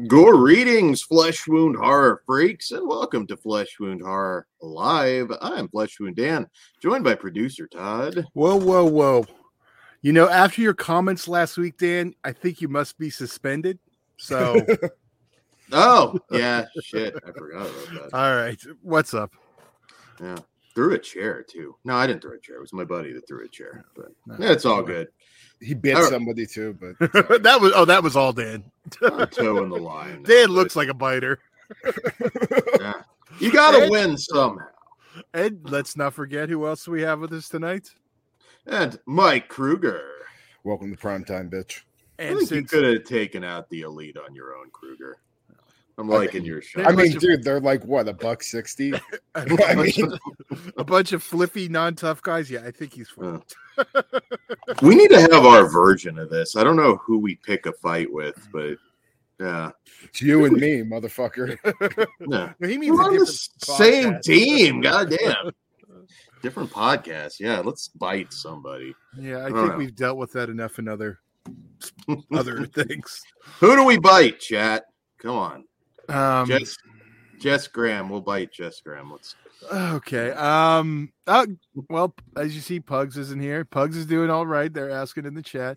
Greetings, Flesh Wound Horror freaks, and welcome to Flesh Wound Horror Live. I'm Flesh Wound Dan, joined by producer Todd. Whoa. You know, after your comments last week, Dan, I think you must be suspended. So. Oh, yeah, shit. I forgot about that. All right. What's up? Yeah. Threw a chair, too. No, I didn't throw a chair. It was my buddy that threw a chair. But yeah, it's all good. He bit somebody, too. But that was all Dan. I'm toeing the line. Dan looks like a biter. Yeah. You got to win somehow. And let's not forget who else we have with us tonight. And Mike Kruger. Welcome to Primetime, bitch. And I think you could have taken out the elite on your own, Kruger. I'm liking your shot. I mean, dude, they're like, what, $1.60? A bunch of flippy, non-tough guys? Yeah, I think he's fun. We need to have our version of this. I don't know who we pick a fight with, but yeah. It's you and me, motherfucker. No. He means we're on the same team. Goddamn. Different podcast. Yeah, let's bite somebody. Yeah, I think we've dealt with that enough in other things. Who do we bite, chat? Come on. Jess Graham. We'll bite Jess Graham. Let's. Okay. Well, as you see, Pugs isn't here. Pugs is doing all right. They're asking in the chat.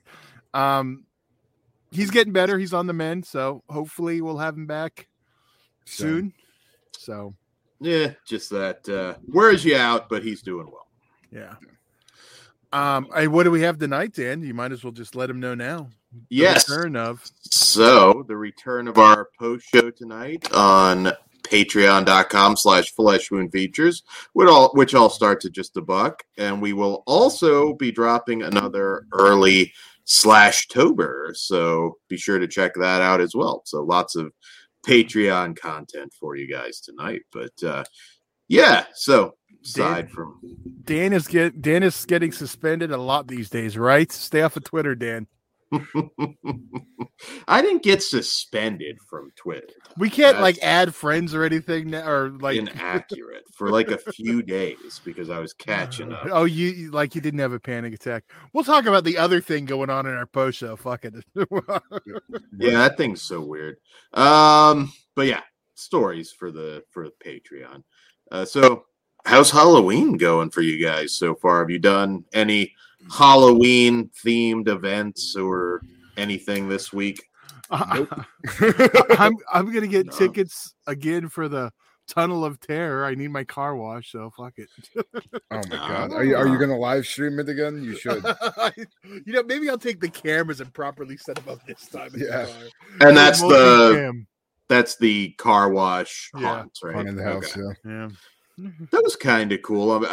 He's getting better. He's on the mend, so hopefully we'll have him back soon. So. Yeah, just that. Wears you out, but he's doing well. Yeah. What do we have tonight, Dan? You might as well just let him know now. Yes. The return of our post show tonight on patreon.com/fleshwoundfeatures, which all starts at just $1. And we will also be dropping another early /tober. So be sure to check that out as well. So lots of Patreon content for you guys tonight. But yeah, so aside from Dan is getting suspended a lot these days, right? Stay off of Twitter, Dan. I didn't get suspended from Twitter. We can't add friends or anything, or inaccurate for a few days because I was catching up. Oh, you didn't have a panic attack. We'll talk about the other thing going on in our post show. Fuck it. Yeah, that thing's so weird. But yeah, stories for the Patreon. So how's Halloween going for you guys so far? Have you done any Halloween themed events or anything this week? Nope. I'm gonna get tickets again for the Tunnel of Terror. I need my car wash, so fuck it. Oh my god, are you gonna live stream it again? You should. Maybe I'll take the cameras and properly set them up this time. Yeah, and that's the car wash haunt, right? In the house, yeah. That was kind of cool.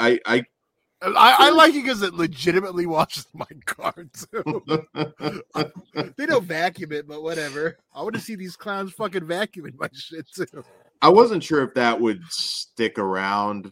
I like it because it legitimately washes my car too. They don't vacuum it, but whatever. I want to see these clowns fucking vacuuming my shit too. I wasn't sure if that would stick around,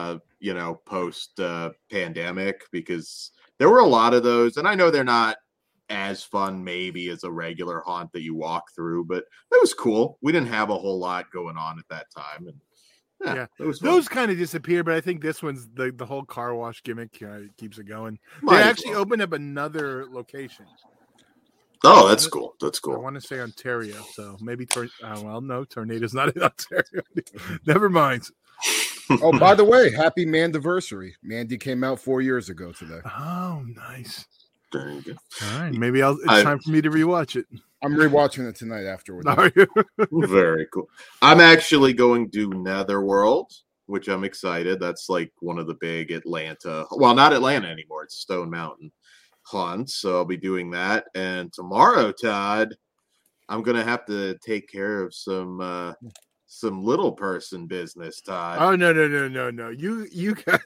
post pandemic, because there were a lot of those, and I know they're not as fun maybe as a regular haunt that you walk through, but it was cool. We didn't have a whole lot going on at that time, and yeah, those kind of disappeared, but I think this one's the whole car wash gimmick keeps it going. They actually opened up another location. Oh, that's cool. That's cool. I want to say Ontario, so maybe no, Tornado's not in Ontario. Never mind. Oh, by the way, happy Mandiversary. Mandy came out 4 years ago today. Oh, nice. There you go. All right, maybe it's time for me to rewatch it. I'm rewatching it tonight afterwards. Are you? Very cool. I'm actually going to Netherworld, which I'm excited. That's one of the big Atlanta. Well, not Atlanta anymore. It's Stone Mountain haunts. So I'll be doing that. And tomorrow, Todd, I'm going to have to take care of some little person business, Todd. Oh, no. You got...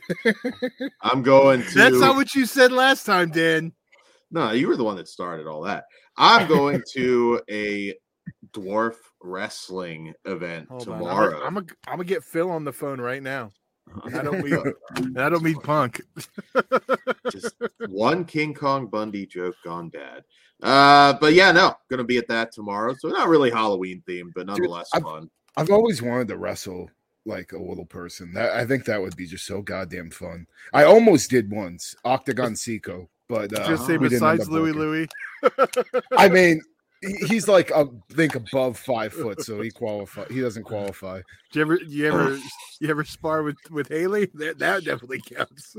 I'm going to... That's not what you said last time, Dan. No, you were the one that started all that. I'm going to a dwarf wrestling event tomorrow. I'm gonna get Phil on the phone right now. I don't mean Punk. Just one King Kong Bundy joke gone bad. But yeah, no, gonna be at that tomorrow. So not really Halloween themed, but nonetheless fun. I've always wanted to wrestle like a little person. I think that would be just so goddamn fun. I almost did once, Octagon Seiko, but just say besides Louie. I mean, he's like think above 5 foot, so he doesn't qualify. Do you ever spar with Haley? That definitely counts.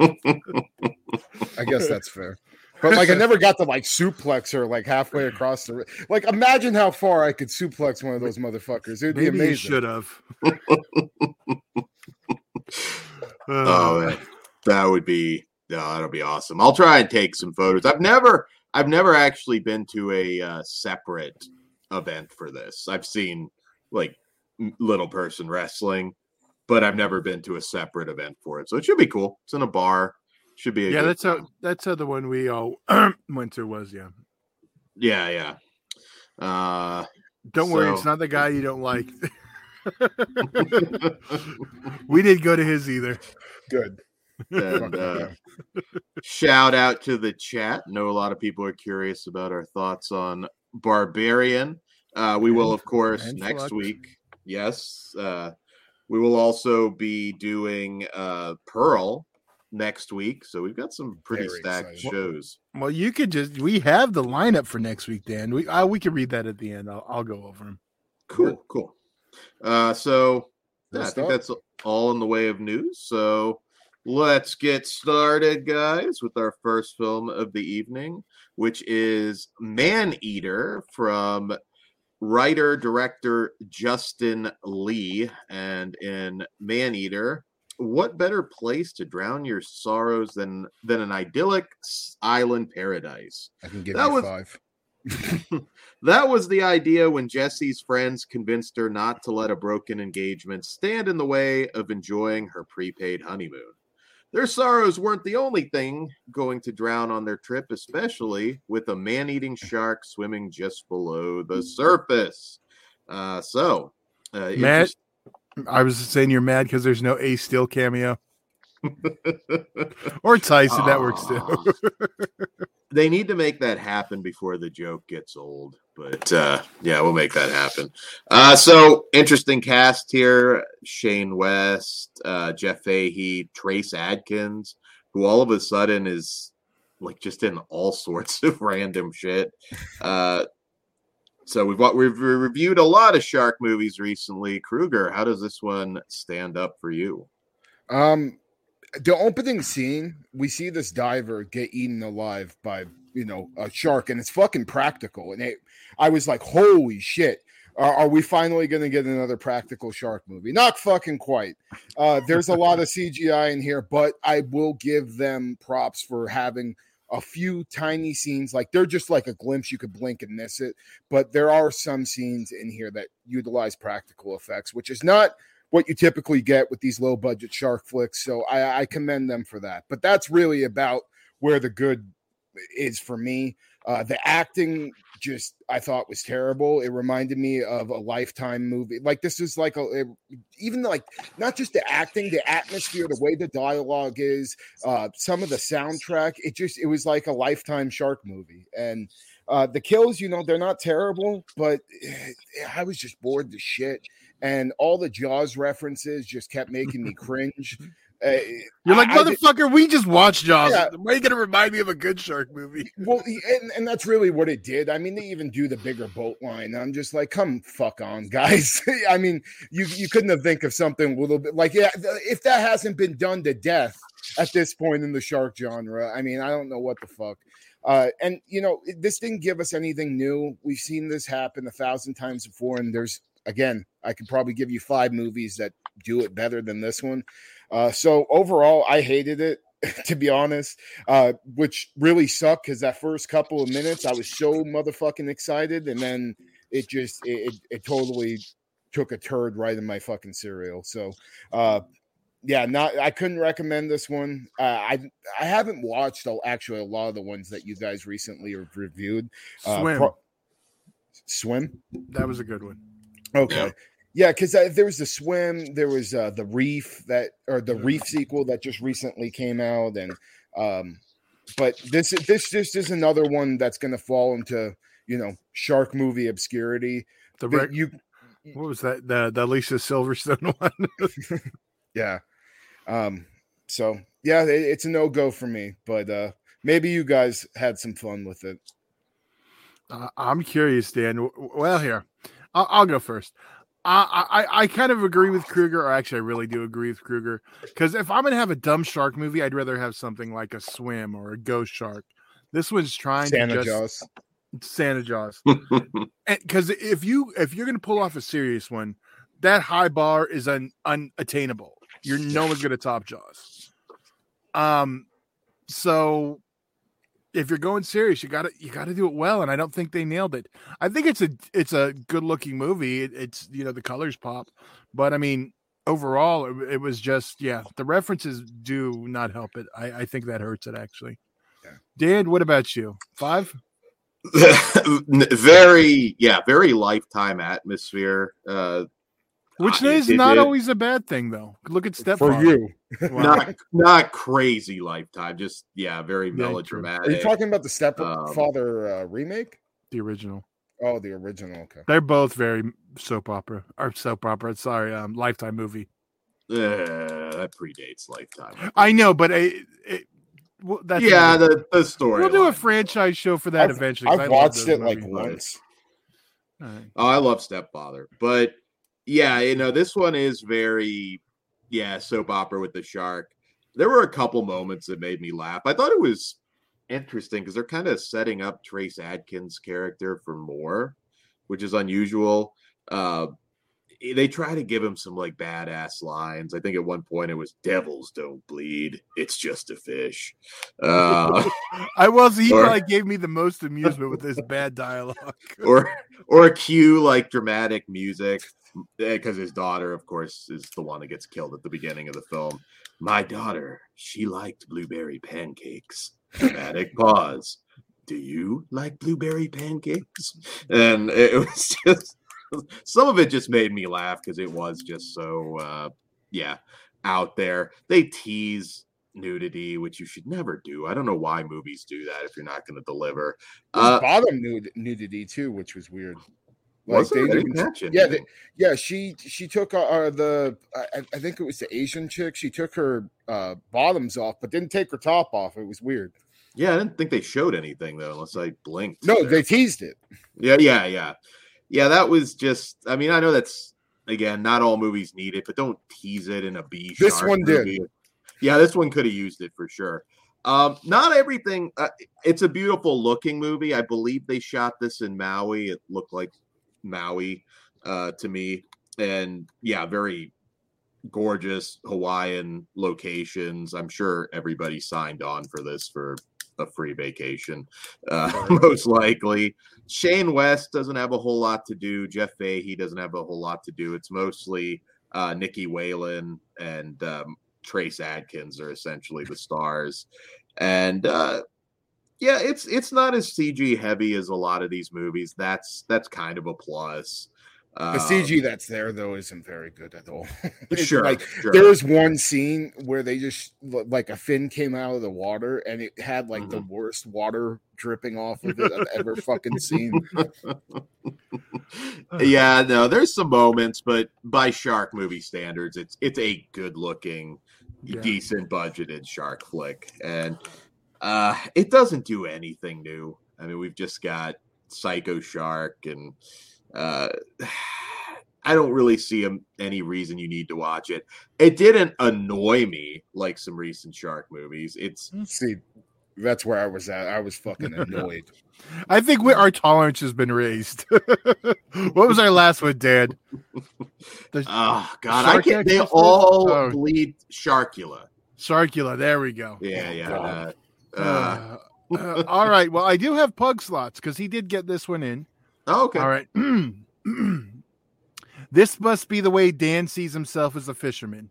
I guess that's fair. But like I never got to like suplex her like halfway across the like imagine how far I could suplex one of those motherfuckers. It would be amazing. You should have. Oh man. That'll be awesome. I'll try and take some photos. I've never actually been to a separate event for this. I've seen like little person wrestling, but I've never been to a separate event for it. So it should be cool. It's in a bar. Should be that's how the one we all went to was. Yeah. Don't worry, it's not the guy you don't like. We didn't go to his either. Good. And, shout out to the chat. Know a lot of people are curious about our thoughts on Barbarian. We will, of course, next week. Yes. We will also be doing Pearl next week. So we've got some pretty stacked shows. Well, we have the lineup for next week, Dan. We can read that at the end. I'll go over them. Cool. So I think that's all in the way of news. So let's get started, guys, with our first film of the evening, which is Man-Eater from writer-director Justin Lee. And in Man-Eater, what better place to drown your sorrows than an idyllic island paradise? I can give you 5. That was the idea when Jesse's friends convinced her not to let a broken engagement stand in the way of enjoying her prepaid honeymoon. Their sorrows weren't the only thing going to drown on their trip, especially with a man-eating shark swimming just below the surface. Matt, I was saying you're mad because there's no Ace Steel cameo. Or Tyson, that works too. They need to make that happen before the joke gets old. But we'll make that happen. So interesting cast here: Shane West, Jeff Fahey, Trace Adkins, who all of a sudden is like just in all sorts of random shit. So we've reviewed a lot of shark movies recently. Kruger, how does this one stand up for you? The opening scene, we see this diver get eaten alive by, a shark, and it's fucking practical. And I was like, holy shit. Are we finally going to get another practical shark movie? Not fucking quite. There's a lot of CGI in here, but I will give them props for having a few tiny scenes. Like they're just like a glimpse. You could blink and miss it. But there are some scenes in here that utilize practical effects, which is not what you typically get with these low budget shark flicks. So I commend them for that. But that's really about where the good is for me. The acting I thought was terrible. It reminded me of a Lifetime movie. Like this is like even like not just the acting, the atmosphere, the way the dialogue is, some of the soundtrack. It was like a Lifetime shark movie. And the kills, they're not terrible, but I was just bored to shit. And all the Jaws references just kept making me cringe. You're like, motherfucker, we just watched Jaws. Yeah. Why are you going to remind me of a good shark movie? Well, and that's really what it did. I mean, they even do the bigger boat line. I'm just like, come fuck on, guys. I mean, you couldn't have think of something a little bit like, if that hasn't been done to death at this point in the shark genre, I mean, I don't know what the fuck. And, this didn't give us anything new. We've seen this happen 1,000 times before, and again, I could probably give you 5 movies that do it better than this one. So overall, I hated it, to be honest, which really sucked because that first couple of minutes, I was so motherfucking excited. And then it totally took a turd right in my fucking cereal. So, I couldn't recommend this one. I haven't watched actually a lot of the ones that you guys recently have reviewed. Swim? That was a good one. Okay. Yeah, because there was the Swim, there was the Reef the Reef sequel that just recently came out, and but this just is another one that's going to fall into shark movie obscurity. What was that? The Alicia Silverstone one? Yeah. So yeah, it's a no-go for me, but maybe you guys had some fun with it. I'm curious, Dan. Well, here, I'll go first. I kind of agree with Kruger, or actually, I really do agree with Kruger. Because if I'm going to have a dumb shark movie, I'd rather have something like a Swim or a Ghost Shark. This one's trying Santa to just Jaws. Santa Jaws. Because if you're going to pull off a serious one, that high bar is unattainable. No one's going to top Jaws. So if you're going serious, you gotta do it well, and I don't think they nailed it. I think it's a good looking movie. It's the colors pop, but I mean overall it was just the references do not help it. I think that hurts it actually. Yeah. Dan, what about you? 5? very Lifetime atmosphere. Which is not always a bad thing, though. Look at Stepfather. For you. Wow. Not crazy Lifetime, just very melodramatic. Are you talking about the Stepfather remake? The original. Oh, the original. Okay. They're both very soap opera. Sorry, Lifetime movie. That predates Lifetime. I know, but that's the story. We'll do a franchise show for that eventually. I've watched it like once. Right. Oh, I love Stepfather, but this one is very soap opera with the shark. There were a couple moments that made me laugh. I thought it was interesting because they're kind of setting up Trace Adkins' character for more, which is unusual. They try to give him some like badass lines. I think at one point it was "Devils don't bleed; it's just a fish." He probably gave me the most amusement with this bad dialogue. or cue like dramatic music because his daughter, of course, is the one that gets killed at the beginning of the film. My daughter, she liked blueberry pancakes. Dramatic pause. Do you like blueberry pancakes? And it was just. Some of it just made me laugh because it was just so out there. They tease nudity, which you should never do. I don't know why movies do that if you're not going to deliver. Bottom nudity too, which was weird. Like she took I think it was the Asian chick. She took her bottoms off, but didn't take her top off. It was weird. Yeah, I didn't think they showed anything though, unless I blinked. No, they teased it. Yeah, that was just. I mean, I know that's again not all movies need it, but don't tease it in a B. This one movie. did. Yeah, this one could have used it for sure. Not everything. It's a beautiful looking movie. I believe they shot this in Maui. It looked like Maui to me, and very gorgeous Hawaiian locations. I'm sure everybody signed on for this for a free vacation, most likely. Shane West doesn't have a whole lot to do. Jeff Fahey doesn't have a whole lot to do. It's mostly Nikki Whalen and Trace Adkins are essentially the stars. And it's not as CG heavy as a lot of these movies. That's kind of a plus. The CG that's there though isn't very good at all. Sure. There was one scene where they just like a fin came out of the water and it had like the worst water dripping off of it I've ever fucking seen. There's some moments, but by shark movie standards, it's a good looking, decent budgeted shark flick, and it doesn't do anything new. I mean, we've just got Psycho Shark and. I don't really see any reason you need to watch it. It didn't annoy me like some recent shark movies. See, that's where I was at. I was fucking annoyed. I think our tolerance has been raised. What was our last one, Dan? Oh God, they all bleed Sharkula. Sharkula, there we go. Yeah. All right. Well, I do have Pug Slots because he did get this one in. Oh, okay. All right. This must be the way Dan sees himself as a fisherman.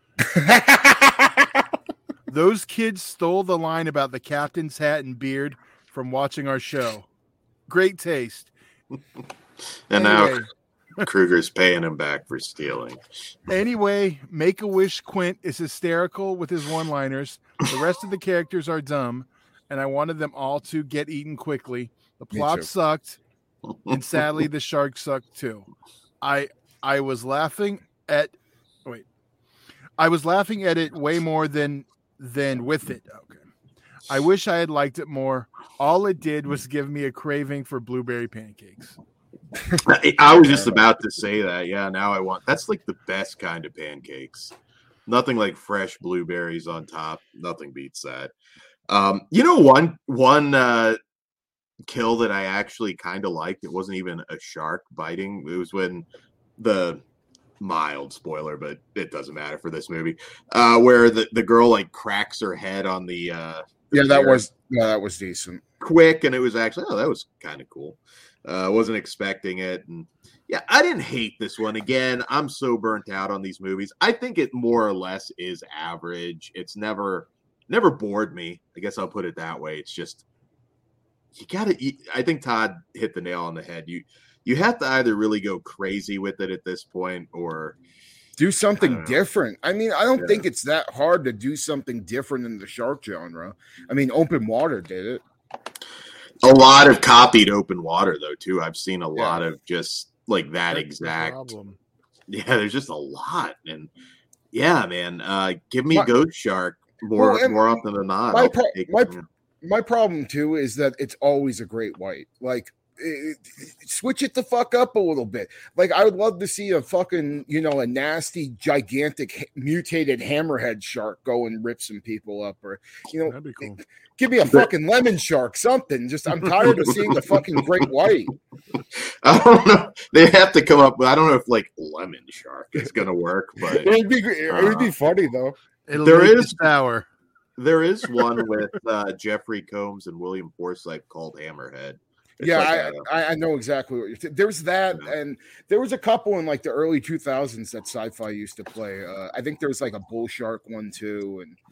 Those kids stole the line about the captain's hat and beard from watching our show. Great taste. And now Kruger's paying him back for stealing. Anyway, Make-A-Wish Quint is hysterical with his one-liners. The rest of the characters are dumb, and I wanted them all to get eaten quickly. The plot sucked. And sadly, the shark sucked too. I was laughing at it way more than with it. Okay. I wish I had liked it more. All it did was give me a craving for blueberry pancakes. I was just about to say that. Yeah, now I want. That's like the best kind of pancakes. Nothing like fresh blueberries on top. Nothing beats that. One kill that I actually kind of liked. It wasn't even a shark biting. It was when the mild spoiler, but it doesn't matter for this movie. Where the girl like cracks her head on the that was decent. Quick, and it was actually that was kind of cool. Wasn't expecting it, and yeah, I didn't hate this one. Again, I'm so burnt out on these movies. I think it more or less is average. It's never bored me. I guess I'll put it that way. It's just you gotta. I think Todd hit the nail on the head. You have to either really go crazy with it at this point, or do something different. I mean, I don't think it's that hard to do something different in the shark genre. I mean, Open Water did it. A lot of copied Open Water, though, too. I've seen a lot of just like that. That's exact. Yeah, there's just a lot. And yeah, man, give me Ghost Shark more often than not. My problem, too, is that it's always a great white. Like, switch it the fuck up a little bit. Like, I would love to see a fucking, a nasty, gigantic, mutated hammerhead shark go and rip some people up, or that'd be cool. Give me a fucking lemon shark, something. Just I'm tired of seeing the fucking great white. I don't know. They have to come up with. I don't know if like lemon shark is gonna work, but it would be funny though. There is one with Jeffrey Combs and William Forsythe called Hammerhead. I know exactly what you're saying. There's that, and there was a couple in like the early 2000s that Sci-Fi used to play. I think there was like a bull shark one too, and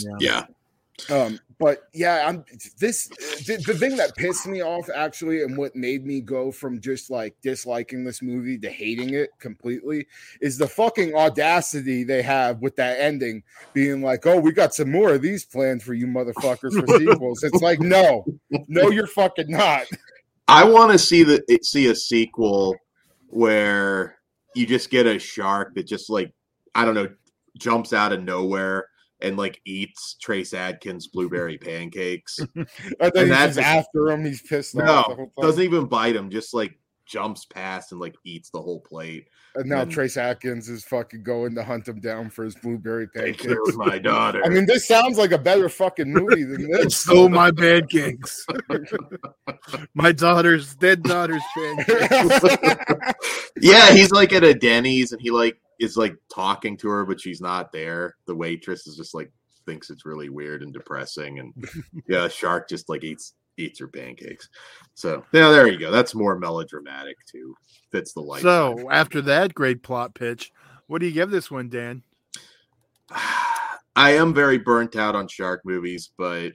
but yeah, the thing that pissed me off actually, and what made me go from just like disliking this movie to hating it completely, is the fucking audacity they have with that ending being like, "Oh, we got some more of these planned for you motherfuckers for sequels." It's like, no, you're fucking not. I want to see a sequel where you just get a shark that just like, I don't know, jumps out of nowhere and like eats Trace Adkins' blueberry pancakes. I think he's after him. He's pissed off. No, doesn't even bite him. Just like jumps past and like eats the whole plate. And now Trace Adkins is fucking going to hunt him down for his blueberry pancakes. It was my daughter. I mean, this sounds like a better fucking movie than this. Stole my pancakes. My dead daughter's pancakes. Yeah, he's like at a Denny's and he like is like talking to her, but she's not there. The waitress is just like thinks it's really weird and depressing, and yeah, shark just like eats her pancakes. So yeah, there you go. That's more melodramatic too. Fits the light. So after that great plot pitch, what do you give this one, Dan? I am very burnt out on shark movies, but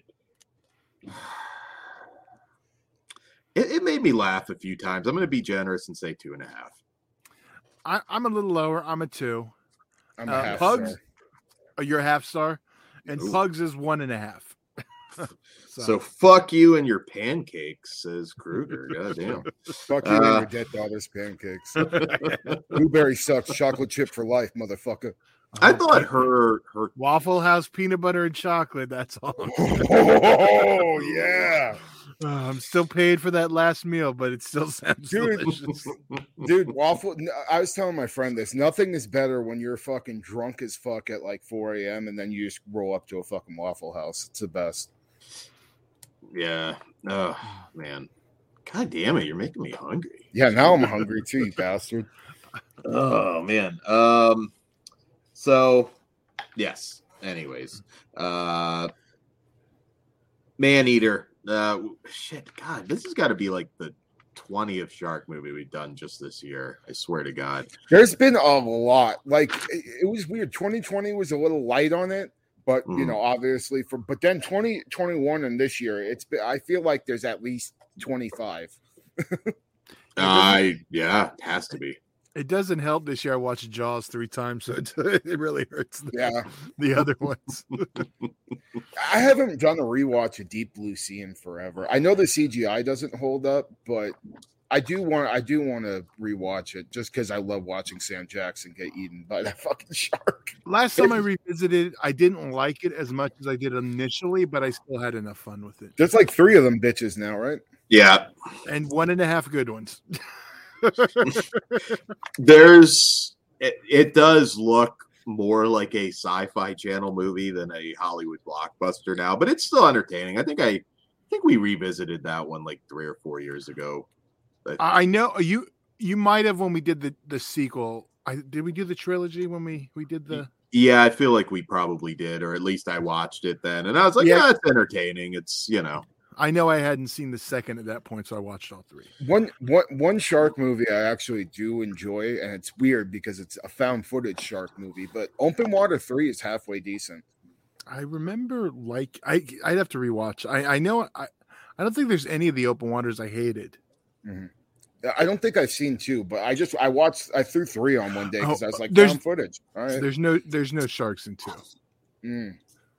it made me laugh a few times. I'm going to be generous and say 2.5. I'm a little lower. I'm a 2. I'm a half Pugs, star. You're a half star, and Ooh. Pugs is 1.5. So fuck you and your pancakes, says Kruger. Goddamn. Fuck you and your dead daughter's pancakes. Blueberry sucks. Chocolate chip for life, motherfucker. I thought her Waffle House peanut butter and chocolate. That's all. Oh yeah. I'm still paid for that last meal, but it still sounds delicious. Dude, waffle. I was telling my friend this. Nothing is better when you're fucking drunk as fuck at like 4 a.m. and then you just roll up to a fucking Waffle House. It's the best. Yeah. Oh man. God damn it, you're making me hungry. Yeah, now I'm hungry too, you bastard. Oh man. So yes. Anyways. Maneater. Shit, God, this has got to be like the 20th shark movie we've done just this year. I swear to God. There's been a lot. Like it was weird. 2020 was a little light on it, but you know, obviously but then 2021 and this year, I feel like there's at least 25. Yeah, it has to be. It doesn't help this year. I watched Jaws 3 times, so it really hurts. The other ones. I haven't done a rewatch of Deep Blue Sea in forever. I know the CGI doesn't hold up, but I do want to rewatch it just because I love watching Sam Jackson get eaten by that fucking shark. Last time I revisited, I didn't like it as much as I did initially, but I still had enough fun with it. There's like 3 of them bitches now, right? Yeah. And 1.5 good ones. It does look more like a Sci-Fi Channel movie than a Hollywood blockbuster now, but it's still entertaining. I think we revisited that one like 3 or 4 years ago. I know you might have when we did the sequel. Did we do the trilogy when we did the? Yeah, I feel like we probably did, or at least I watched it then, and I was like, yeah, it's entertaining. It's I know I hadn't seen the second at that point, so I watched all 3. One shark movie I actually do enjoy, and it's weird because it's a found footage shark movie, but Open Water 3 is halfway decent. I remember I'd have to rewatch. I know I don't think there's any of the Open Waters I hated. Mm-hmm. I don't think I've seen 2, but I threw 3 on one day because I was like, there's found footage. All right. There's no sharks in 2. Mm.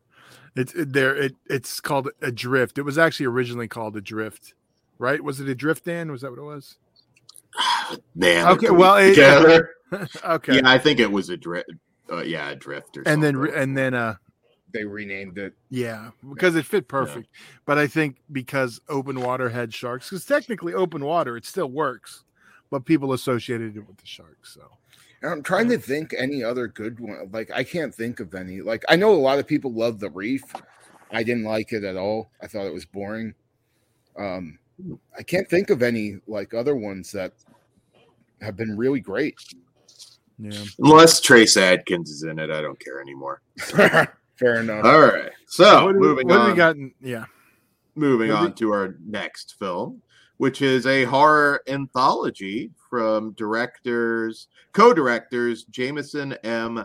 It's called Adrift. It was actually originally called Adrift, right? Was it Adrift, Dan? Was that what it was? Man. Okay. Well, okay. Yeah, I think it was Adrift. Adrift or something. And then they renamed it. Yeah, because it fit perfect. Yeah. But I think because Open Water had sharks, because technically Open Water, it still works, but people associated it with the sharks. So and I'm trying to think any other good one. Like, I can't think of any. Like, I know a lot of people love The Reef. I didn't like it at all. I thought it was boring. I can't think of any like other ones that have been really great. Yeah. Unless Trace Adkins is in it, I don't care anymore. Fair enough. All right. So moving on. Moving on to our next film, which is a horror anthology from co-directors Jameson M.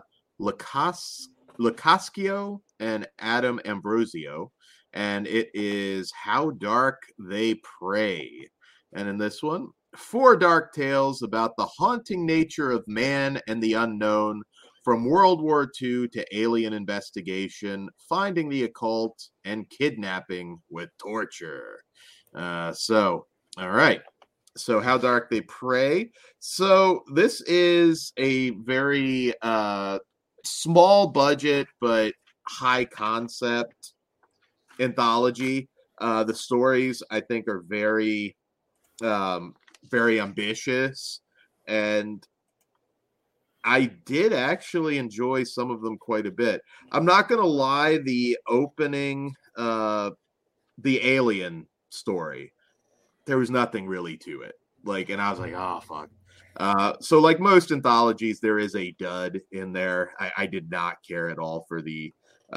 Locascio and Adam Ambrosio, and it is How Dark They Prey. And in this one, 4 dark tales about the haunting nature of man and the unknown, from World War II to alien investigation, finding the occult, and kidnapping with torture. All right. So How Dark They Prey. So this is a very small budget but high concept anthology. The stories, I think, are very, very ambitious, and I did actually enjoy some of them quite a bit. I'm not going to lie, the opening, the alien story, there was nothing really to it. And I was like, oh, fuck. So like most anthologies, there is a dud in there. I did not care at all for the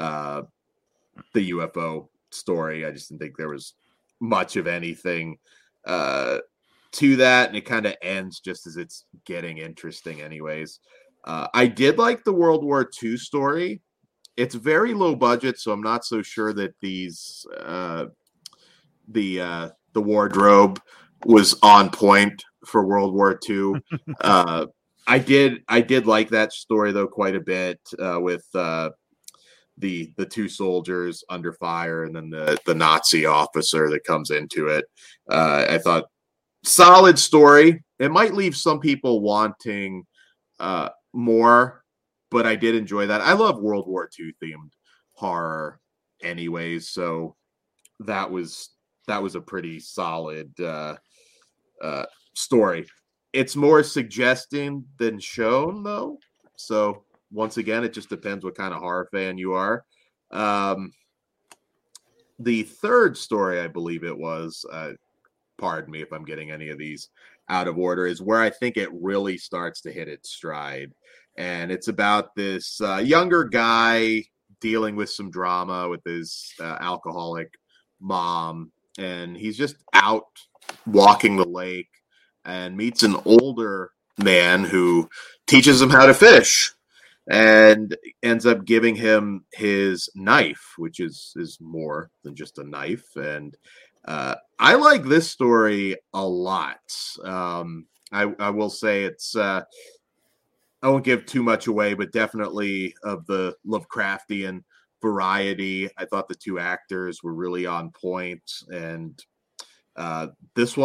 UFO story. I just didn't think there was much of anything to that, and it kind of ends just as it's getting interesting anyways. I did like the World War II story. It's very low budget, so I'm not so sure that these the wardrobe was on point for World War II. I did like that story though quite a bit, with the 2 soldiers under fire and then the Nazi officer that comes into it. I thought solid story. It might leave some people wanting more, but I did enjoy that. I love World War II themed horror anyways, so that was a pretty solid story. It's more suggesting than shown though, so once again, it just depends what kind of horror fan you are. The third story, I believe it was, pardon me if I'm getting any of these out of order, is where I think it really starts to hit its stride. And it's about this younger guy dealing with some drama with his alcoholic mom. And he's just out walking the lake and meets an older man who teaches him how to fish and ends up giving him his knife, which is more than just a knife. And I like this story a lot. I will say it's, I won't give too much away, but definitely of the Lovecraftian variety. I thought the 2 actors were really on point. And this one,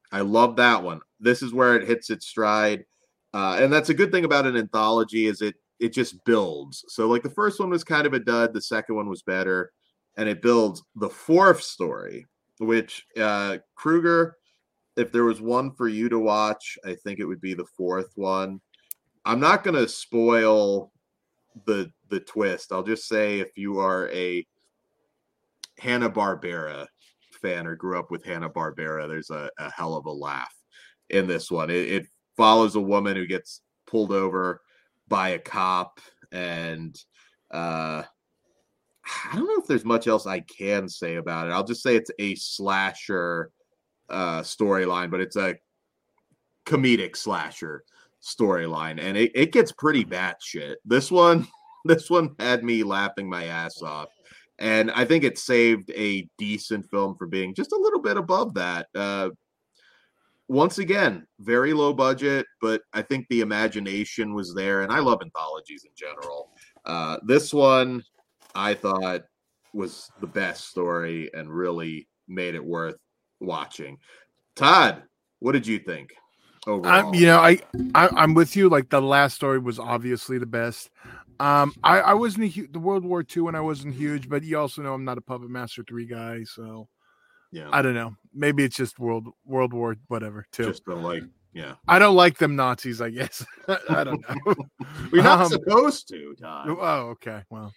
I love that one. This is where it hits its stride. And that's a good thing about an anthology is it just builds. So like the first one was kind of a dud, the second one was better, and it builds. The fourth story, which Kruger, if there was one for you to watch, I think it would be the fourth one. I'm not going to spoil the twist. I'll just say if you are a Hanna-Barbera fan or grew up with Hanna-Barbera, there's a hell of a laugh in this one. It follows a woman who gets pulled over by a cop, and I don't know if there's much else I can say about it. I'll just say it's a slasher storyline, but it's a comedic slasher storyline, and it gets pretty batshit. This one had me laughing my ass off, and I think it saved a decent film for being just a little bit above that. Once again, very low budget, but I think the imagination was there, and I love anthologies in general. This one I thought was the best story and really made it worth watching. Todd, what did you think overall? I'm with you. Like the last story was obviously the best. I wasn't the World War II when I wasn't huge, but you also know I'm not a Puppet Master 3 guy, so yeah. I don't know. Maybe it's just World War whatever too. Just don't like, yeah. I don't like them Nazis, I guess. I don't know. We're not supposed to, Todd. Oh, okay. Well,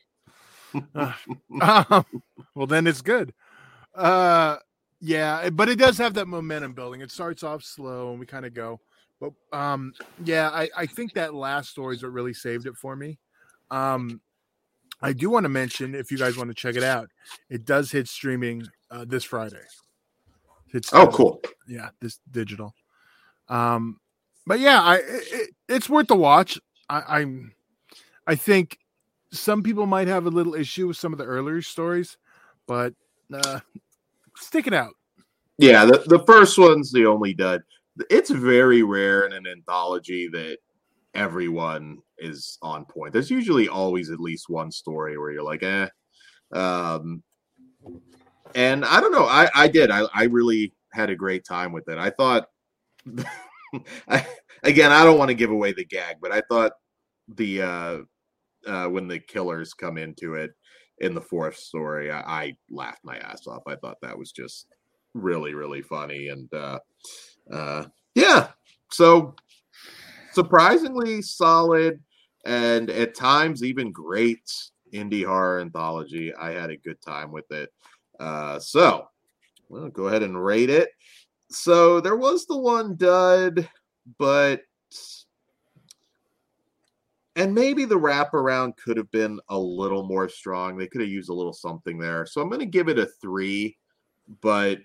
well then it's good. Yeah, but it does have that momentum building. It starts off slow and we kind of go. But yeah, I think that last story is what really saved it for me. I do want to mention, if you guys want to check it out, it does hit streaming this Friday. Cool. Yeah, this digital. But yeah, it's worth the watch. I think some people might have a little issue with some of the earlier stories, but stick it out. Yeah, the first one's the only dud. It's very rare in an anthology that everyone is on point. There's usually always at least one story where you're like, and I don't know. I really had a great time with it. I thought, I don't want to give away the gag, but I thought the when the killers come into it in the fourth story, I laughed my ass off. I thought that was just really, really funny. And yeah, so surprisingly solid and at times even great indie horror anthology. I had a good time with it. So we'll go ahead and rate it. So there was the one dud, but and maybe the wraparound could have been a little more strong. They could have used a little something there. So I'm going to give it a 3, but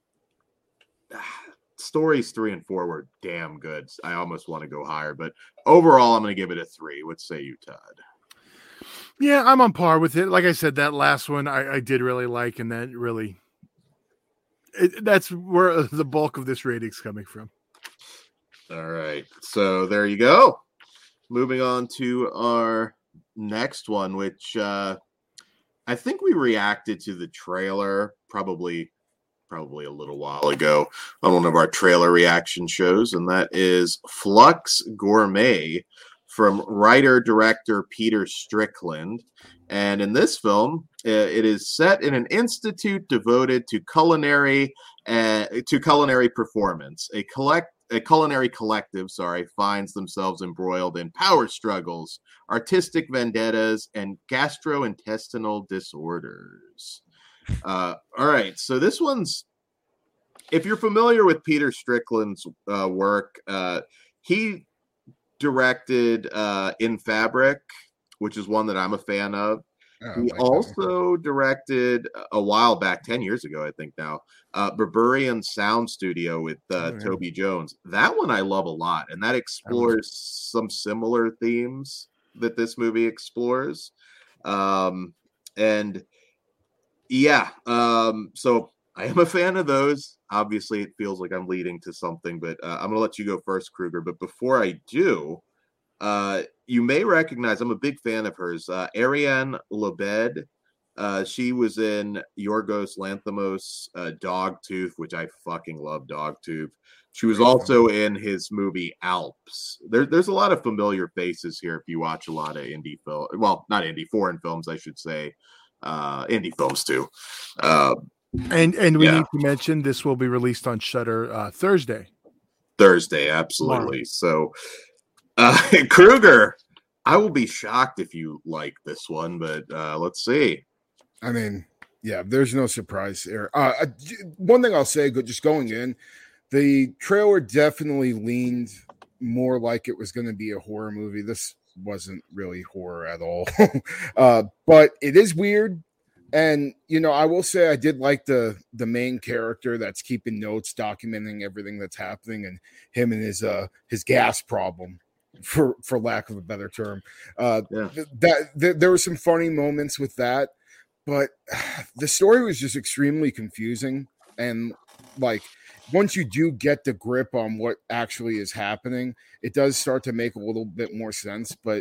stories 3 and 4 were damn good. I almost want to go higher, but overall I'm going to give it a 3. What say you, Todd? Yeah, I'm on par with it. Like I said, that last one I did really like, and that really that's where the bulk of this rating's coming from. All right. So there you go. Moving on to our next one, which I think we reacted to the trailer probably a little while ago on one of our trailer reaction shows, and that is Flux Gourmet from writer-director Peter Strickland. And in this film, it is set in an institute devoted to culinary performance. A culinary collective, finds themselves embroiled in power struggles, artistic vendettas, and gastrointestinal disorders. All right, so this one's, if you're familiar with Peter Strickland's work, he directed In Fabric, which is one that I'm a fan of. He also directed a while back, 10 years ago, I think now, Berberian Sound Studio with Toby Jones. That one I love a lot, and that explores some similar themes that this movie explores. And yeah, so I am a fan of those. Obviously, it feels like I'm leading to something, but I'm going to let you go first, Kruger. But before I do, you may recognize, I'm a big fan of hers, Ariane Labed. She was in Yorgos Lanthimos' Dogtooth, which I fucking love Dogtooth. She was also in his movie Alps. There's a lot of familiar faces here if you watch a lot of indie film. Well, not indie, foreign films, I should say. Indie films too. And we need to mention this will be released on Shudder Thursday. Thursday, absolutely. So, Kruger, I will be shocked if you like this one, but let's see. I mean, yeah, there's no surprise there. One thing I'll say, just going in, the trailer definitely leaned more like it was going to be a horror movie. This wasn't really horror at all, but it is weird. And, you know, I will say I did like the main character that's keeping notes, documenting everything that's happening, and him and his gas problem, for lack of a better term. There were some funny moments with that, but the story was just extremely confusing. And like, once you do get the grip on what actually is happening, it does start to make a little bit more sense, but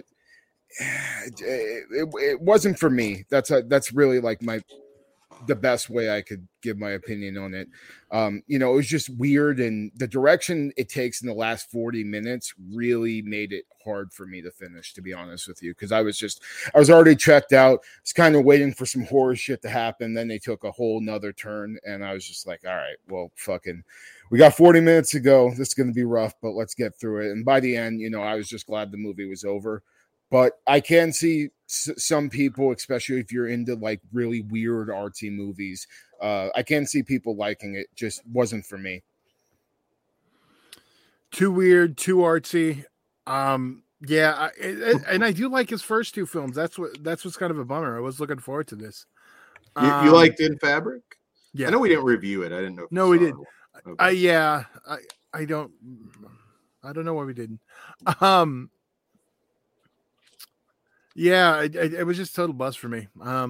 it wasn't for me. That's really like the best way I could give my opinion on it. You know, it was just weird, and the direction it takes in the last 40 minutes really made it hard for me to finish, to be honest with you, because I was already checked out. I was kind of waiting for some horror shit to happen. Then they took a whole nother turn, and I was just like, all right, well, fucking, we got 40 minutes to go. This is going to be rough, but let's get through it. And by the end, you know, I was just glad the movie was over. But I can see some people, especially if you're into like really weird artsy movies, I can see people liking it. Just wasn't for me. Too weird, too artsy. Yeah, and I do like his first two films. That's what's kind of a bummer. I was looking forward to this. You liked In Fabric? Yeah, I know we didn't review it. I didn't know. No, we did. Okay. Yeah, I don't know why we didn't. Yeah, it was just total buzz for me. I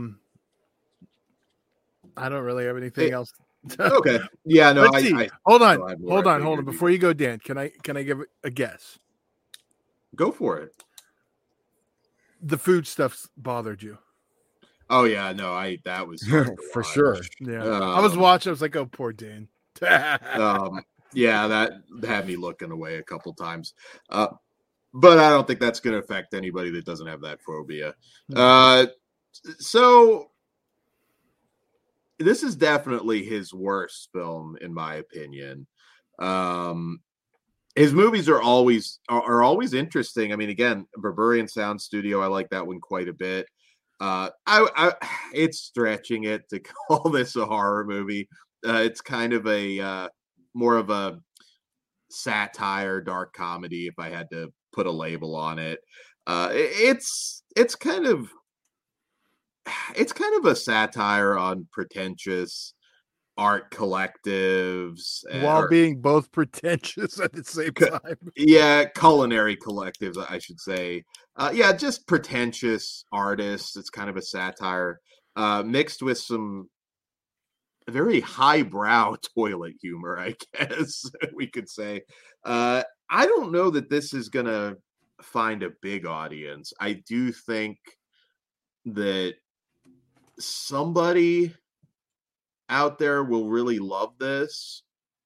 don't really have anything else. Okay. Yeah, no. Let's see. Hold on. Before you go, Dan, can I give a guess? Go for it. The food stuff bothered you? Oh yeah, no. That was for sure. Yeah, I was watching. I was like, oh, poor Dan. Yeah, that had me looking away a couple times. But I don't think that's going to affect anybody that doesn't have that phobia. So this is definitely his worst film, in my opinion. His movies are always interesting. I mean, again, Berberian Sound Studio, I like that one quite a bit. It's stretching it to call this a horror movie. It's kind of a more of a satire, dark comedy, if I had to put a label on it. It's kind of a satire on pretentious art collectives while being both pretentious at the same time. Yeah, culinary collectives, I should say. Just pretentious artists. It's kind of a satire mixed with some very highbrow toilet humor, I guess we could say. I don't know that this is going to find a big audience. I do think that somebody out there will really love this.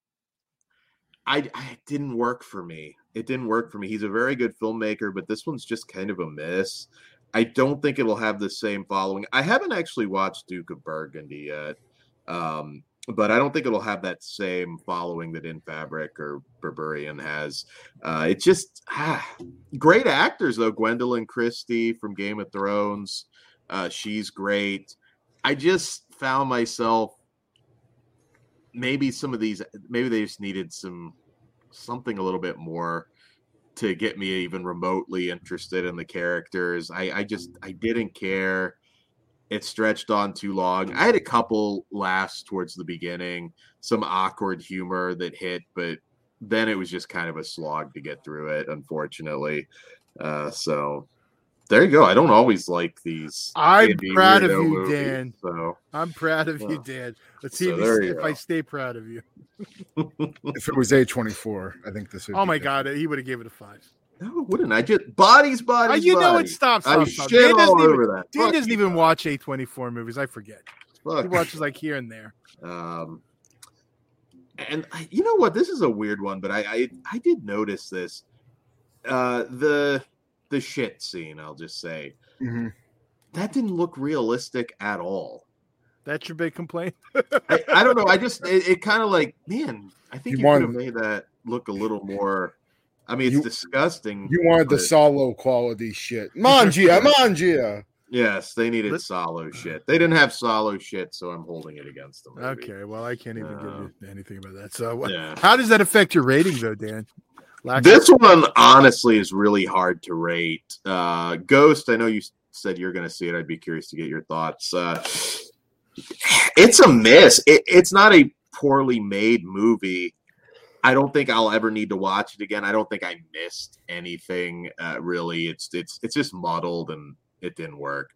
It didn't work for me. It didn't work for me. He's a very good filmmaker, but this one's just kind of a miss. I don't think it'll have the same following. I haven't actually watched Duke of Burgundy yet. But I don't think it'll have that same following that In Fabric or Berberian has. It's just great actors, though. Gwendolyn Christie from Game of Thrones. She's great. I just found myself maybe they just needed something a little bit more to get me even remotely interested in the characters. I didn't care. It stretched on too long. I had a couple laughs towards the beginning, some awkward humor that hit, but then it was just kind of a slog to get through it, unfortunately. So there you go. I don't always like these. I'm proud of you, movies, Dan. So. I'm proud of you, Dan. Let's see if I stay proud of you. If it was A24, I think this would Oh my God, he would have given it a 5. No, it wouldn't. I just bodies. You know it. Stop. I Stop. shit Dan all over that. Dan Fuck doesn't you, even God. watch A24 movies. I forget. Fuck. He watches like here and there. And you know what? This is a weird one, but I did notice this. The shit scene. I'll just say that didn't look realistic at all. That's your big complaint? I don't know. I just it kind of like, man, I think you could have made that look a little more. I mean, it's disgusting. You wanted the Solo quality shit. Mangia. Yes, they needed Solo shit. They didn't have Solo shit, so I'm holding it against them. Okay, well, I can't even give you anything about that. So, how does that affect your rating, though, Dan? This one, honestly, is really hard to rate. Ghost, I know you said you're going to see it. I'd be curious to get your thoughts. It's a miss. It's not a poorly made movie. I don't think I'll ever need to watch it again. I don't think I missed anything, really. It's just muddled and it didn't work.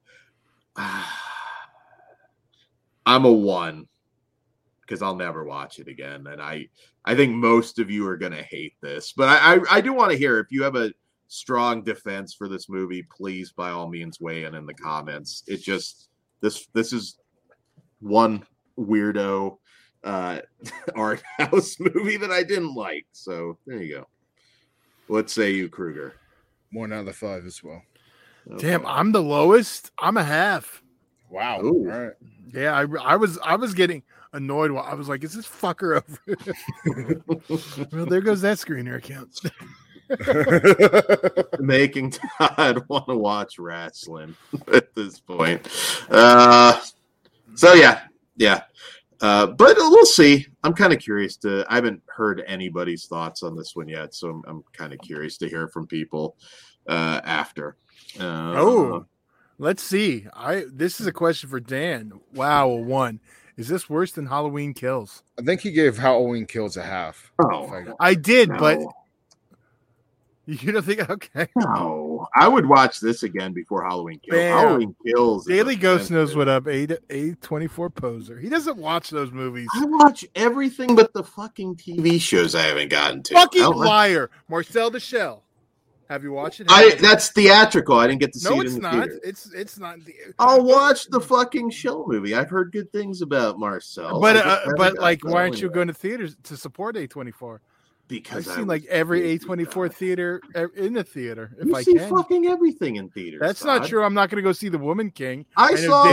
I'm a 1 because I'll never watch it again. And I think most of you are going to hate this. But I do want to hear if you have a strong defense for this movie, please, by all means, weigh in the comments. It just, this is one weirdo art house movie that I didn't like. So there you go. What say you, Kruger? 1 out of 5 as well. Okay. Damn, I'm the lowest. I'm a half. Wow. Ooh. All right. Yeah, I was getting annoyed. While I was like, "Is this fucker over?" Well, there goes that screener account. Making Todd want to watch wrestling at this point. So yeah. But we'll see. I'm kind of curious I haven't heard anybody's thoughts on this one yet, so I'm kind of curious to hear from people after. Let's see. This is a question for Dan. Wow, a 1. Is this worse than Halloween Kills? I think he gave Halloween Kills a half. Oh, I did, no. but you don't think? Okay. No, I would watch this again before Halloween Kills. Bam. Halloween Kills. Daily Ghost knows what up. A24 poser. He doesn't watch those movies. I watch everything but the fucking TV shows I haven't gotten to. Fucking liar. Marcel the Shell. Have you watched it? That's theatrical. I didn't get to see it in the not. theater. It's not. I'll watch the fucking Shell movie. I've heard good things about Marcel. But like, why aren't you going to theaters to support A24? Because I've seen like every A24 theater in the theater. If you I see can, fucking everything in theaters. That's Todd. not true. I'm not going to go see The Woman King. I saw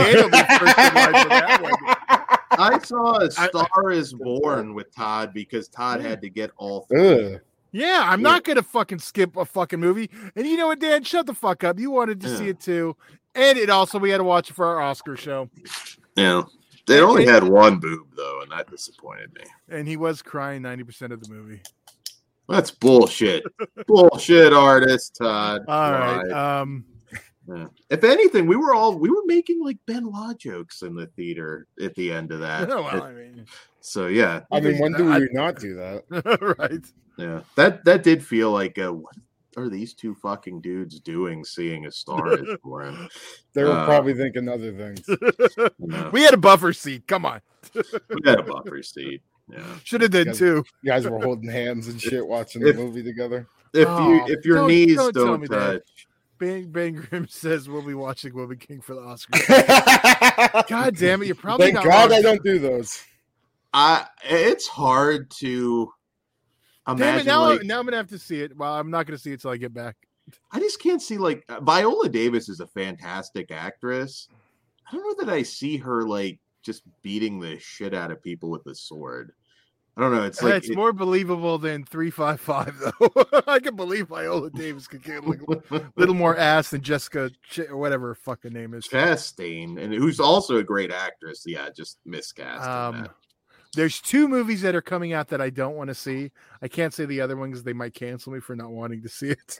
A I Star Is Born with Todd because Todd had to get all 3. Yeah, I'm not going to fucking skip a fucking movie. And you know what, Dan? Shut the fuck up. You wanted to see it too. And we had to watch it for our Oscar show. Yeah. They only had one boob, though, and that disappointed me. And he was crying 90% of the movie. That's bullshit. Bullshit, artist, Todd. All right. Yeah. If anything, we were making like Benoit jokes in the theater at the end of that. So yeah. I mean, when do we not do that? Right. Yeah. That did feel like what are these two fucking dudes doing seeing A Star Is Born? They were probably thinking other things. We had a buffer seat. Come on. We had a buffer seat. Yeah. Should have done too. You guys were holding hands and shit watching the movie together. If your knees don't touch. Ben Grimm says we'll be watching Woman King for the Oscars. God damn it! You're probably Thank God I don't do those. It's hard to imagine. Damn it, now I'm gonna have to see it. Well, I'm not gonna see it till I get back. I just can't see like Viola Davis is a fantastic actress. I don't know that I see her like just beating the shit out of people with a sword. I don't know. It's like more believable than 355 though. I can believe Viola Davis could get like a little more ass than Jessica or whatever her fucking name is. Chastain, and who's also a great actress. Yeah, just miscast. There's 2 movies that are coming out that I don't want to see. I can't say the other one because they might cancel me for not wanting to see it.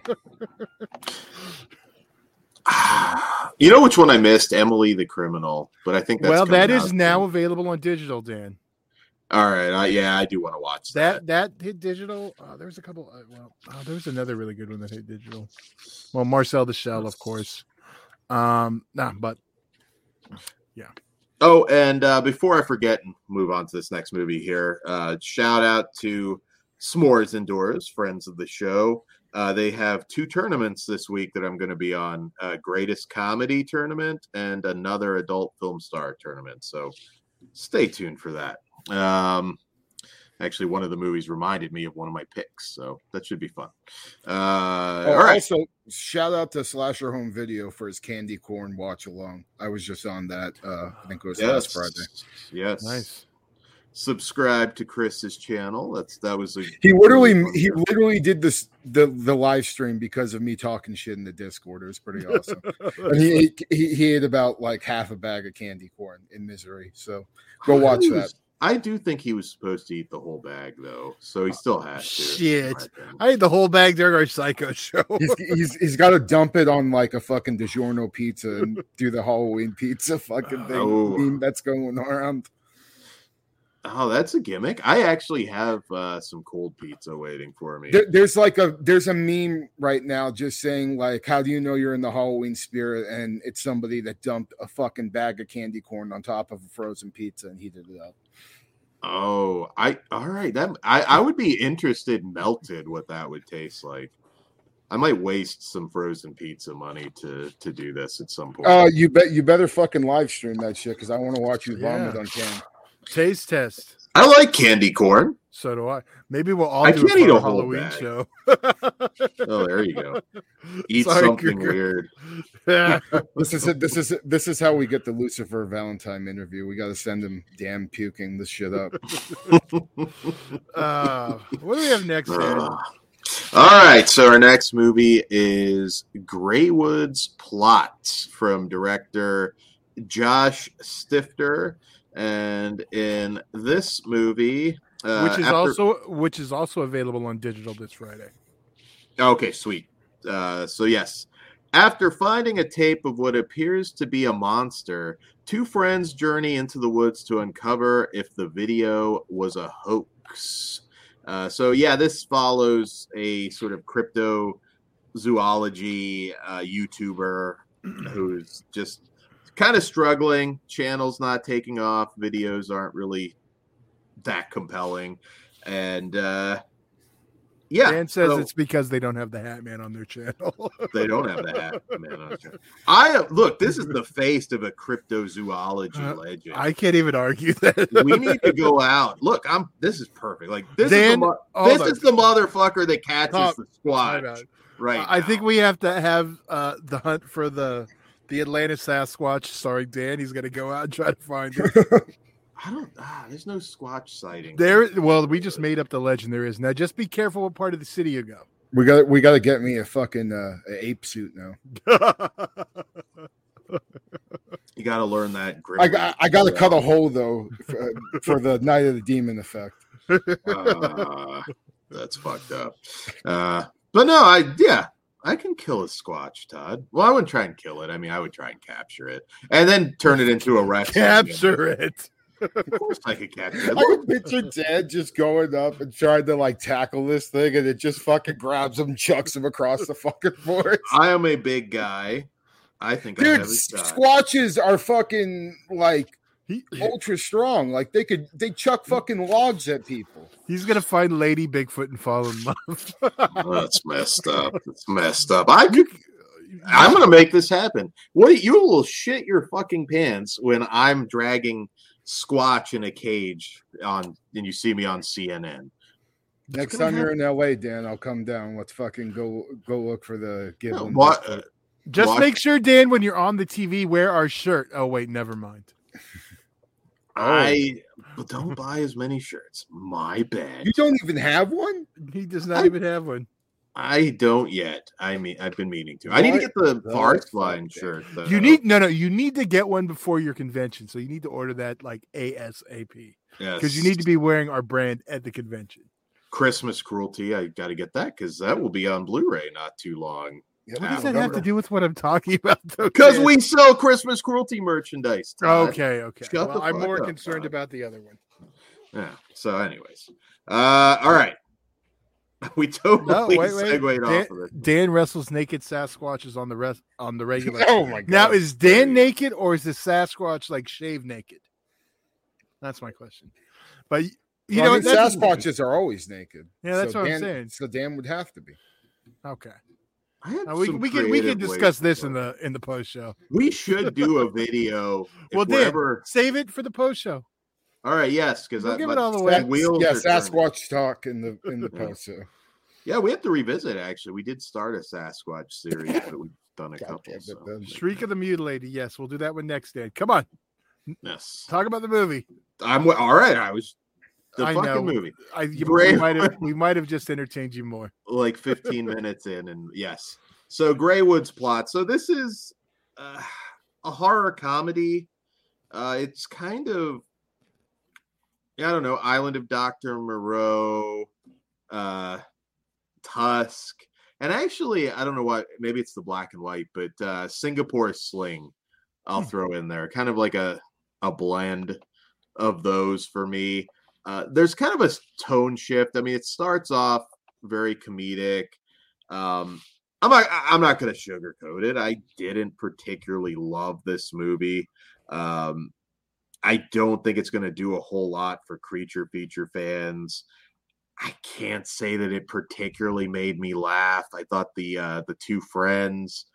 You know which one I missed? Emily the Criminal, but I think that's that is now available on digital, Dan. All right, I do want to watch that. That hit digital. There's a couple. There's another really good one that hit digital. Well, Marcel the Shell, of course. But yeah. Oh, and before I forget and move on to this next movie here, shout out to S'mores Indoors, friends of the show. They have 2 tournaments this week that I'm going to be on: Greatest Comedy Tournament and another Adult Film Star Tournament. So stay tuned for that. Actually, one of the movies reminded me of one of my picks, so that should be fun. All right. Also, shout out to Slasher Home Video for his candy corn watch along. I was just on that. I think it was last Friday. Yes. Nice. Subscribe to Chris's channel. That was he literally did this the live stream because of me talking shit in the Discord. It was pretty awesome. And he ate about like half a bag of candy corn in misery. So go watch that. I do think he was supposed to eat the whole bag, though, so he still has to. Shit, I ate the whole bag during our Psycho show. he's got to dump it on like a fucking DiGiorno pizza and do the Halloween pizza fucking thing that's going around. Oh, that's a gimmick. I actually have some cold pizza waiting for me. There's a meme right now just saying like, how do you know you're in the Halloween spirit? And it's somebody that dumped a fucking bag of candy corn on top of a frozen pizza and heated it up. Oh, all right. That I would be interested melted what that would taste like. I might waste some frozen pizza money to do this at some point. You better fucking live stream that shit because I want to watch you vomit on camera. Taste test. I like candy corn. So do I. Maybe we'll all do it for a Halloween show. Oh, there you go. Eat something weird. Yeah. This is how we get the Lucifer Valentine interview. We got to send him damn puking this shit up. What do we have next? All right. So our next movie is Greywood's Plot from director Josh Stifter. And in this movie, which is also available on digital this Friday. Okay, sweet. So yes, after finding a tape of what appears to be a monster, 2 friends journey into the woods to uncover if the video was a hoax. So yeah, this follows a sort of cryptozoology YouTuber who's just kind of struggling. Channel's not taking off. Videos aren't really that compelling. And yeah. Dan says it's because they don't have the Hat Man on their channel. They don't have the Hat Man on their channel. Look, this is the face of a cryptozoology legend. I can't even argue that. We need to go out. Look, this is perfect. Like this is the motherfucker that catches the Squatch. Right. I think we have to have the hunt for the Atlanta Sasquatch starring Dan. He's going to go out and try to find it. There's no Squatch sighting. Well, we just made up the legend. There is. Now, just be careful what part of the city you go. We got to get me a fucking ape suit now. You got to learn that. I got to cut a hole though for the Night of the Demon effect. That's fucked up. But no, I can kill a Squatch, Todd. Well, I wouldn't try and kill it. I mean, I would try and capture it and then turn it into a Rex. Capture it. Of course I could capture it. I can picture Dad just going up and trying to like tackle this thing, and it just fucking grabs him, chucks him across the fucking forest. I am a big guy. I think, dude, Squatches are fucking like ultra strong. Like they chuck fucking logs at people. He's gonna find Lady Bigfoot and fall in love. That's messed up. It's messed up. I'm gonna make this happen. You will shit your fucking pants when I'm dragging Squatch in a cage and you see me on CNN. Next time you're in LA, Dan, I'll come down. Let's fucking go look for the Giblin. Just make sure, Dan, when you're on the TV, wear our shirt. Oh wait, never mind. But don't buy as many shirts. My bad. You don't even have one? He does not even have one. I don't yet. I mean, I've been meaning to. I need to get the Parks Line shirt. You need to get one before your convention. So you need to order that like ASAP. Yes. Because you need to be wearing our brand at the convention. Christmas Cruelty. I got to get that because that will be on Blu-ray not too long. Yeah, what does that have to do with what I'm talking about? Because we sell Christmas Cruelty merchandise. Todd. Okay. Well, I'm more concerned about the other one. Yeah. So, anyways, all right. We totally segued off of it. Dan wrestles naked Sasquatches on the regular. Oh my god! Now is Dan naked or is the Sasquatch like shaved naked? That's my question. But Sasquatches are always naked. Yeah, that's what I'm saying. So Dan would have to be. Okay. I have We some can creative discuss ways this in the post show. We should do a video. Well, if we're Dan, ever... save it for the post show. All right, yes, because We'll give it all the way. Yeah, Sasquatch talk in the post. Yeah, we have to revisit. Actually, we did start a Sasquatch series, but we've done a couple. So. Shriek of the Mutilated. Yes, we'll do that one next, Dan. Come on. Yes. Talk about the movie. I'm all right. I was the I fucking know. movie. We might have just entertained you more. Like 15 minutes in, and yes. So Greywood's plot. So this is a horror comedy. It's kind of, I don't know, Island of Dr. Moreau, Tusk, and actually, I don't know why, maybe it's the black and white, but Singapore Sling I'll throw in there. Kind of like a blend of those for me. There's kind of a tone shift. I mean, it starts off very comedic. I'm not going to sugarcoat it. I didn't particularly love this movie. I don't think it's going to do a whole lot for creature feature fans. I can't say that it particularly made me laugh. I thought the two friends,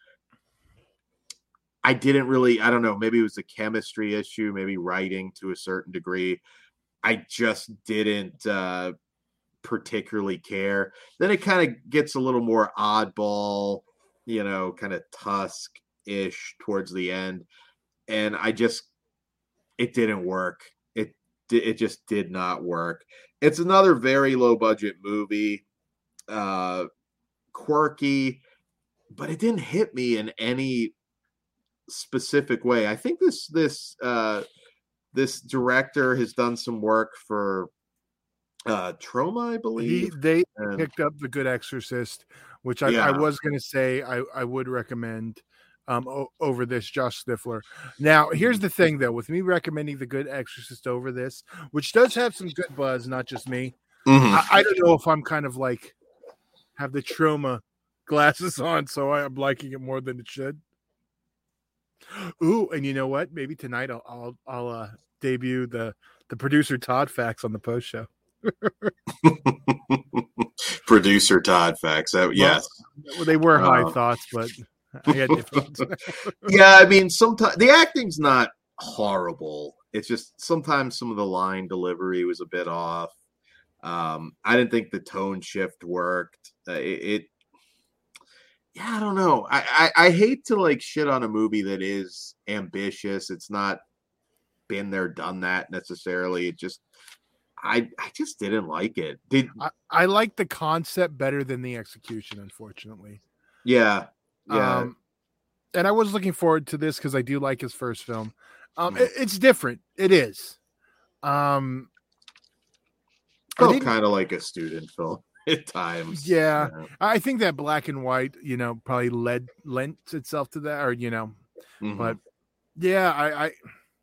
I didn't really, I don't know, maybe it was a chemistry issue, maybe writing to a certain degree. I just didn't particularly care. Then it kind of gets a little more oddball, kind of Tusk-ish towards the end. And it didn't work. It just did not work. It's another very low budget movie, quirky, but it didn't hit me in any specific way. I think this director has done some work for Troma, I believe. They picked up The Good Exorcist, which I was going to say I would recommend over this Josh Stifler. Now, here's the thing, though, with me recommending The Good Exorcist over this, which does have some good buzz, not just me. Mm-hmm. I don't know if I'm kind of like have the Troma glasses on, so I'm liking it more than it should. Ooh, and you know what? Maybe tonight I'll debut the producer Todd facts on the post show. Producer Todd facts. Yes. Well, they were high thoughts, but I had different. Yeah, I mean, sometimes the acting's not horrible. It's just sometimes some of the line delivery was a bit off. I didn't think the tone shift worked. Yeah, I don't know. I hate to like shit on a movie that is ambitious. It's not been there, done that necessarily. It just, I just didn't like it. I like the concept better than the execution, unfortunately. Yeah. And I was looking forward to this because I do like his first film. It's different. It is. Felt kind of like a student film at times. Yeah. I think that black and white, probably lent itself to that, or but yeah, I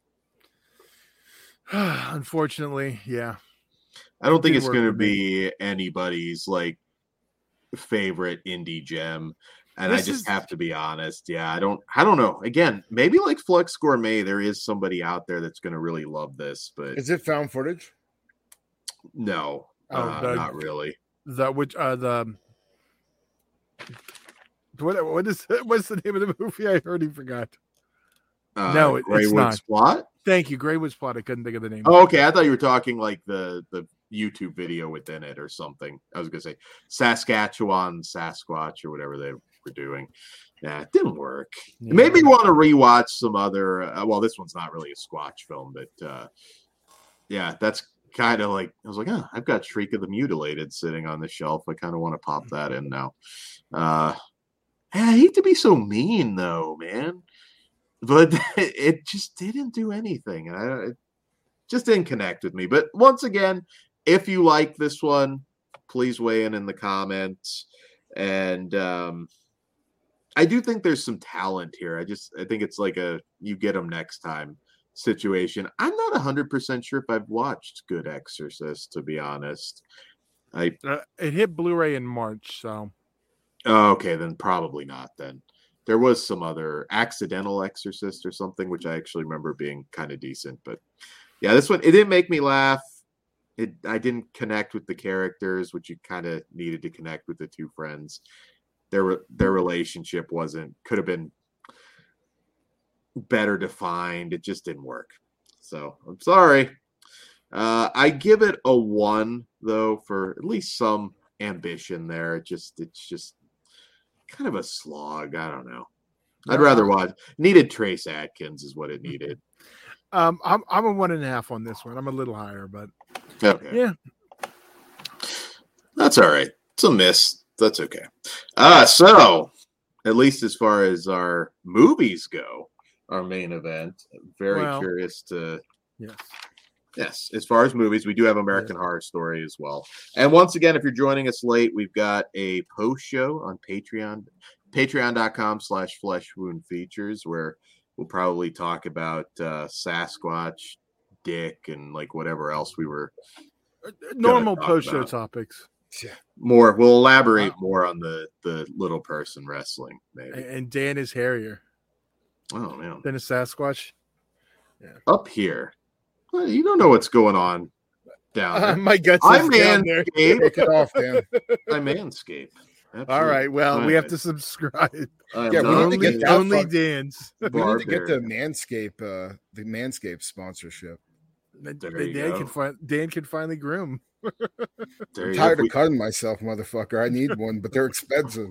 unfortunately, yeah. I don't think it's going to be anybody's like favorite indie gem. And I just have to be honest. Yeah, I don't know. Again, maybe like Flux Gourmet, there is somebody out there that's going to really love this, but is it found footage? No, not really. What's the name of the movie? I already forgot. No, it's not. Plot? Thank you, Greywood's Plot. I couldn't think of the name. Oh, okay. I thought you were talking like the YouTube video within it or something. I was going to say Saskatchewan, Sasquatch, or whatever they were doing. Yeah, it didn't work. Yeah. It made me want to rewatch some other. Well, this one's not really a Squatch film, but yeah, that's kind of like I was like, I've got Shriek of the Mutilated sitting on the shelf. I kind of want to pop that in now. I hate to be so mean, though, man, but it just didn't do anything, and it just didn't connect with me. But once again, if you like this one, please weigh in the comments. And I do think there's some talent here. I think it's like you get them next time situation. I'm not 100% sure if I've watched Good Exorcist, to be honest. It hit Blu-ray in March, so. Oh, okay, then probably not then. There was some other Accidental Exorcist or something, which I actually remember being kind of decent. But yeah, this one, it didn't make me laugh. I didn't connect with the characters, which you kind of needed to connect with the two friends. their relationship could have been better defined. It just didn't work. So I'm sorry. I give it a 1 though for at least some ambition there. It's just kind of a slog. I don't know. I'd rather watch. Needed Trace Adkins is what it needed. I'm a 1.5 on this one. I'm a little higher, but okay. Yeah. That's all right. It's a miss. That's okay. So at least as far as our movies go, our main event, very curious to Yes, as far as movies, we do have American Horror Story as well. And once again, if you're joining us late, we've got a post show on Patreon, patreon.com/fleshwoundfeatures, where we'll probably talk about Sasquatch, Dick, and like whatever else we were normal post show topics. Yeah. We'll elaborate more on the little person wrestling, maybe. And Dan is hairier. Oh man. Than a Sasquatch. Yeah. Up here. You don't know what's going on down there. My guts I'm down there. Take it off, Dan. I manscape. Absolutely. All right. Well, we have to subscribe. Yeah, we need to get that only Dan's. We need to get the Manscaped sponsorship. Dan can finally groom. I'm tired of cutting myself, motherfucker. I need one, but they're expensive.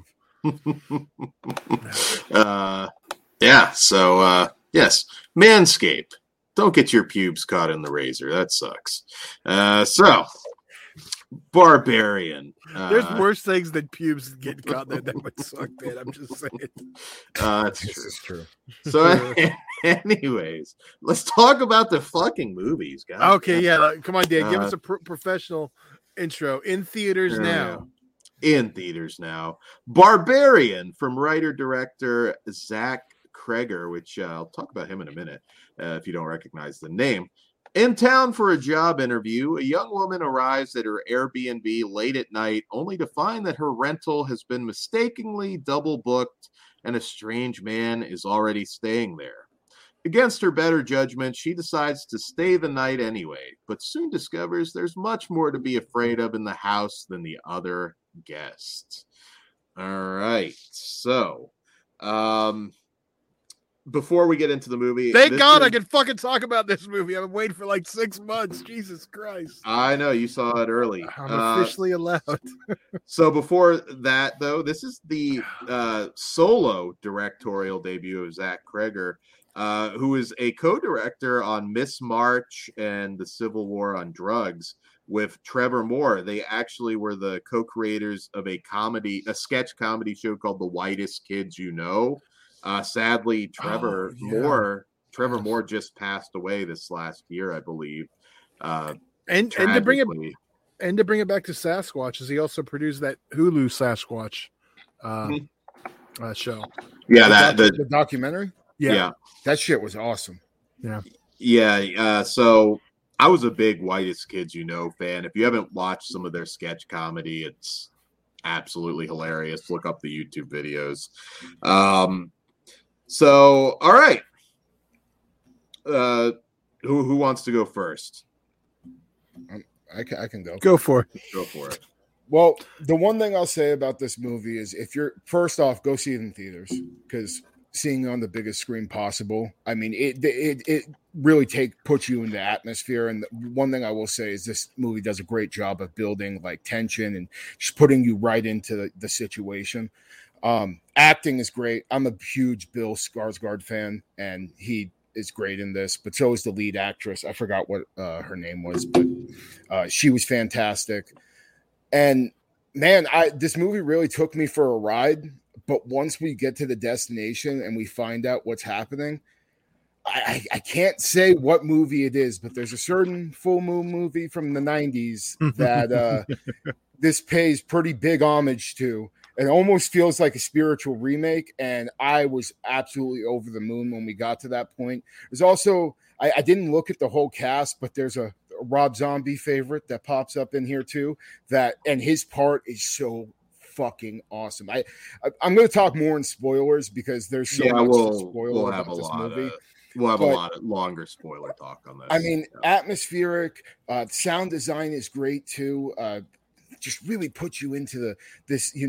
Yeah. So yes, Manscaped. Don't get your pubes caught in the razor. That sucks. So, Barbarian. There's worse things than pubes get caught that would suck, man. I'm just saying. That's This is true. So, anyways, let's talk about the fucking movies, guys. Okay, come on, Dan. Give us a professional intro. In theaters now. In theaters now. Barbarian from writer-director Zach Cregger, which I'll talk about him in a minute. If you don't recognize the name. In town for a job interview, a young woman arrives at her Airbnb late at night, only to find that her rental has been mistakenly double booked and a strange man is already staying there. Against her better judgment, she decides to stay the night anyway, but soon discovers there's much more to be afraid of in the house than the other guests. All right, so before we get into the movie, thank God I can fucking talk about this movie. I've been waiting for like 6 months. Jesus Christ. I know you saw it early. I'm officially allowed. So before that, though, this is the solo directorial debut of Zach Cregger, who is a co-director on Miss March and the Civil War on Drugs with Trevor Moore. They actually were the co-creators of a sketch comedy show called The Whitest Kids You Know. Sadly, Trevor Moore just passed away this last year, I believe. And to bring it back to Sasquatch, is he also produced that Hulu Sasquatch show? Yeah, the documentary. Yeah, that shit was awesome. Yeah. So I was a big Whitest Kids You Know fan. If you haven't watched some of their sketch comedy, it's absolutely hilarious. Look up the YouTube videos. So, all right. Who wants to go first? I can go. Go for it. Go for it. Well, the one thing I'll say about this movie is if you're first off, go see it in theaters because seeing it on the biggest screen possible. I mean, it really puts you into atmosphere. And one thing I will say is this movie does a great job of building like tension and just putting you right into the situation. Acting is great. I'm a huge Bill Skarsgård fan, and he is great in this, but so is the lead actress. I forgot what her name was, but she was fantastic. And man, this movie really took me for a ride. But once we get to the destination and we find out what's happening, I can't say what movie it is, but there's a certain full moon movie from the 90s that this pays pretty big homage to. It almost feels like a spiritual remake, and I was absolutely over the moon when we got to that point. There's also, I didn't look at the whole cast, but there's a Rob Zombie favorite that pops up in here too, and his part is so fucking awesome. I'm going to talk more in spoilers because there's so much to spoil about this movie. We'll have a lot of longer spoiler talk on this. I mean, atmospheric, sound design is great too. Just really puts you into this,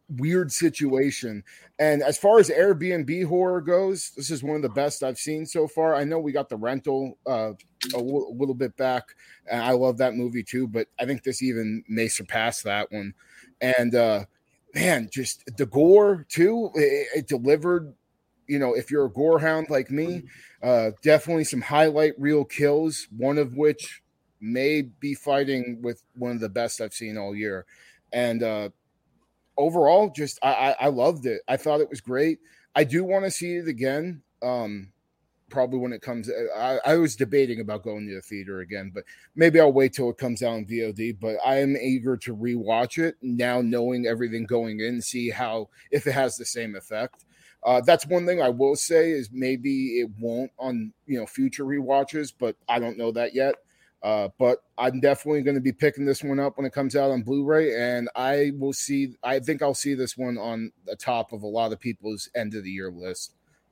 weird situation. And as far as Airbnb horror goes, this is one of the best I've seen so far. I know we got The Rental a little bit back, and I love that movie too, but I think this even may surpass that one. And man, just the gore too, it delivered. You know, if you're a gore hound like me, definitely some highlight reel kills, one of which may be fighting with one of the best I've seen all year. And overall, just I loved it. I thought it was great. I do want to see it again. Probably when it comes. I was debating about going to the theater again, but maybe I'll wait till it comes out in VOD. But I am eager to rewatch it now, knowing everything going in, see how if it has the same effect. That's one thing I will say is maybe it won't on future rewatches, but I don't know that yet. But I'm definitely going to be picking this one up when it comes out on Blu-ray, and I think I'll see this one on the top of a lot of people's end of the year list.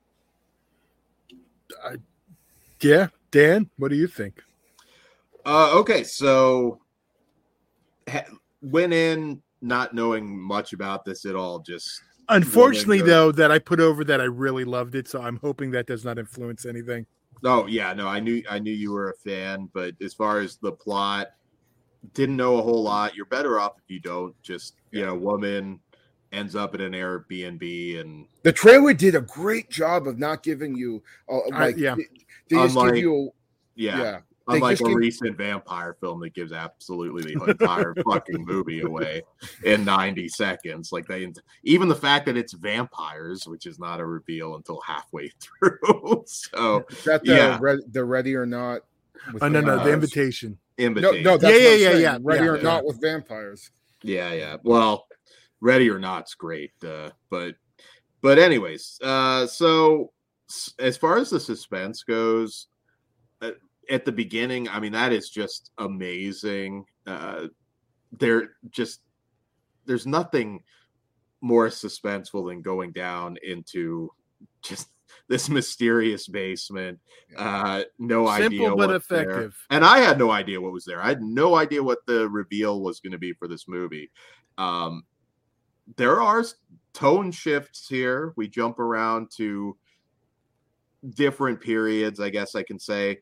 Yeah, Dan, what do you think? Okay, so went in not knowing much about this at all. Just unfortunately, though, that I put over that I really loved it, so I'm hoping that does not influence anything. Oh yeah, no, I knew you were a fan, but as far as the plot, didn't know a whole lot. You're better off if you don't. Just woman ends up at an Airbnb, and the trailer did a great job of not giving you they just give you unlike a recent vampire film that gives absolutely the entire fucking movie away in 90 seconds. Like even the fact that it's vampires, which is not a reveal until halfway through. So is that the Ready or Not? No, the Invitation. No, that's yeah. Ready or Not with vampires. Yeah. Well, Ready or Not's great, but anyways, so as far as the suspense goes. At the beginning, I mean, that is just amazing. There's nothing more suspenseful than going down into just this mysterious basement. No idea. Simple but effective. There. And I had no idea what was there. I had no idea what the reveal was going to be for this movie. There are tone shifts here. We jump around to different periods, I guess I can say.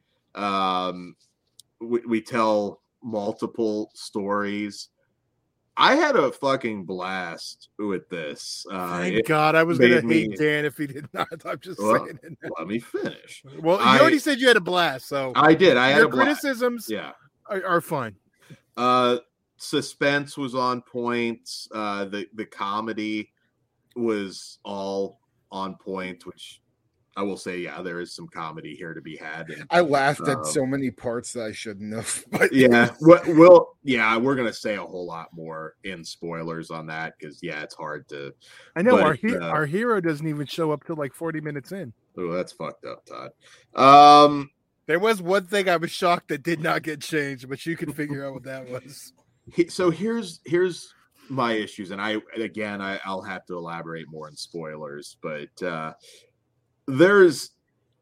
We tell multiple stories. I had a fucking blast with this. Thank God. I was going to hate Dan if he did not. I'm just saying it now. Let me finish. Well, you already said you had a blast, so I did. I had your criticisms are fine. Suspense was on point. The comedy was all on point, which I will say, there is some comedy here to be had. And, I laughed at so many parts that I shouldn't have. But we're gonna say a whole lot more in spoilers on that because it's hard to. I know our hero doesn't even show up till like 40 minutes in. Oh, that's fucked up, Todd. There was one thing I was shocked that did not get changed, but you can figure out what that was. So here's my issues, and I'll have to elaborate more in spoilers, but. There's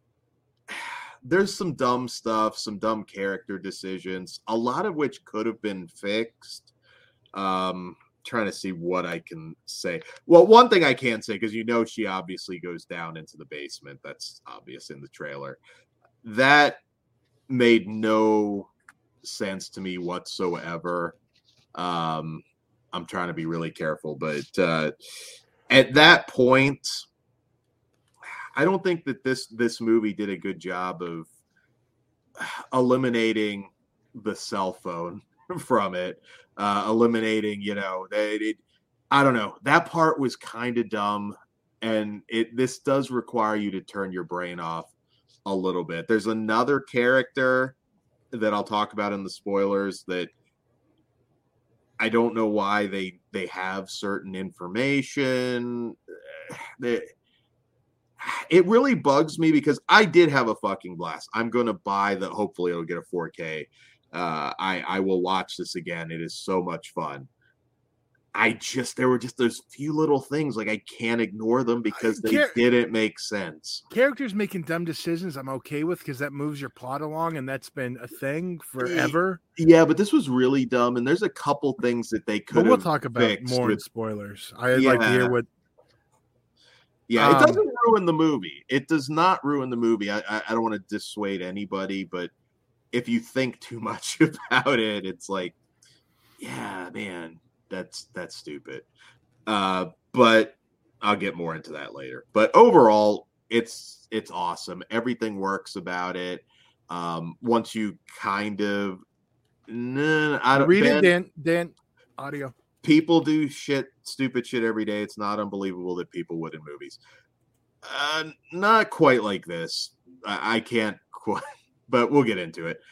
some dumb stuff, some dumb character decisions, a lot of which could have been fixed. Trying to see what I can say. Well, one thing I can say, because she obviously goes down into the basement. That's obvious in the trailer. That made no sense to me whatsoever. I'm trying to be really careful, but at that point, I don't think that this movie did a good job of eliminating the cell phone from it, eliminating, I don't know. That part was kind of dumb, and this does require you to turn your brain off a little bit. There's another character that I'll talk about in the spoilers that I don't know why they have certain information. It really bugs me because I did have a fucking blast. I'm going to buy hopefully it'll get a 4K. I will watch this again. It is so much fun. there were just those few little things like I can't ignore them because they didn't make sense. Characters making dumb decisions I'm okay with because that moves your plot along, and that's been a thing forever. Yeah, but this was really dumb, and there's a couple things that they could. But we'll talk about more in spoilers. I'd like to hear what. Yeah, it doesn't ruin the movie. It does not ruin the movie. I don't want to dissuade anybody, but if you think too much about it, it's like, yeah, man, that's stupid. But I'll get more into that later. But overall, it's awesome. Everything works about it. Once you kind of, I don't read it, Dan. Audio. People do stupid shit every day. It's not unbelievable that people would in movies. Not quite like this. I can't quite, but we'll get into it.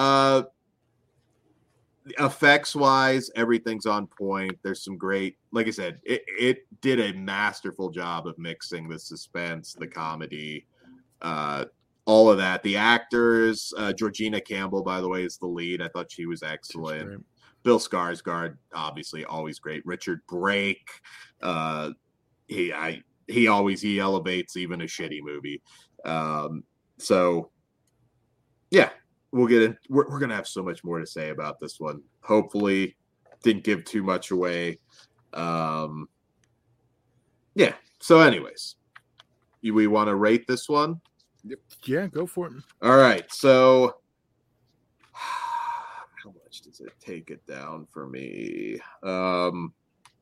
Effects wise, everything's on point. There's some great, like I said, it did a masterful job of mixing the suspense, the comedy, all of that. The actors, Georgina Campbell, by the way, is the lead. I thought she was excellent. Bill Skarsgård, obviously, always great. Richard Brake, he elevates even a shitty movie. So, yeah, we'll get in. We're gonna have so much more to say about this one. Hopefully, didn't give too much away. Yeah. So, anyways, we want to rate this one. Yep. Yeah, go for it. All right. So. How much does it take it down for me? I'm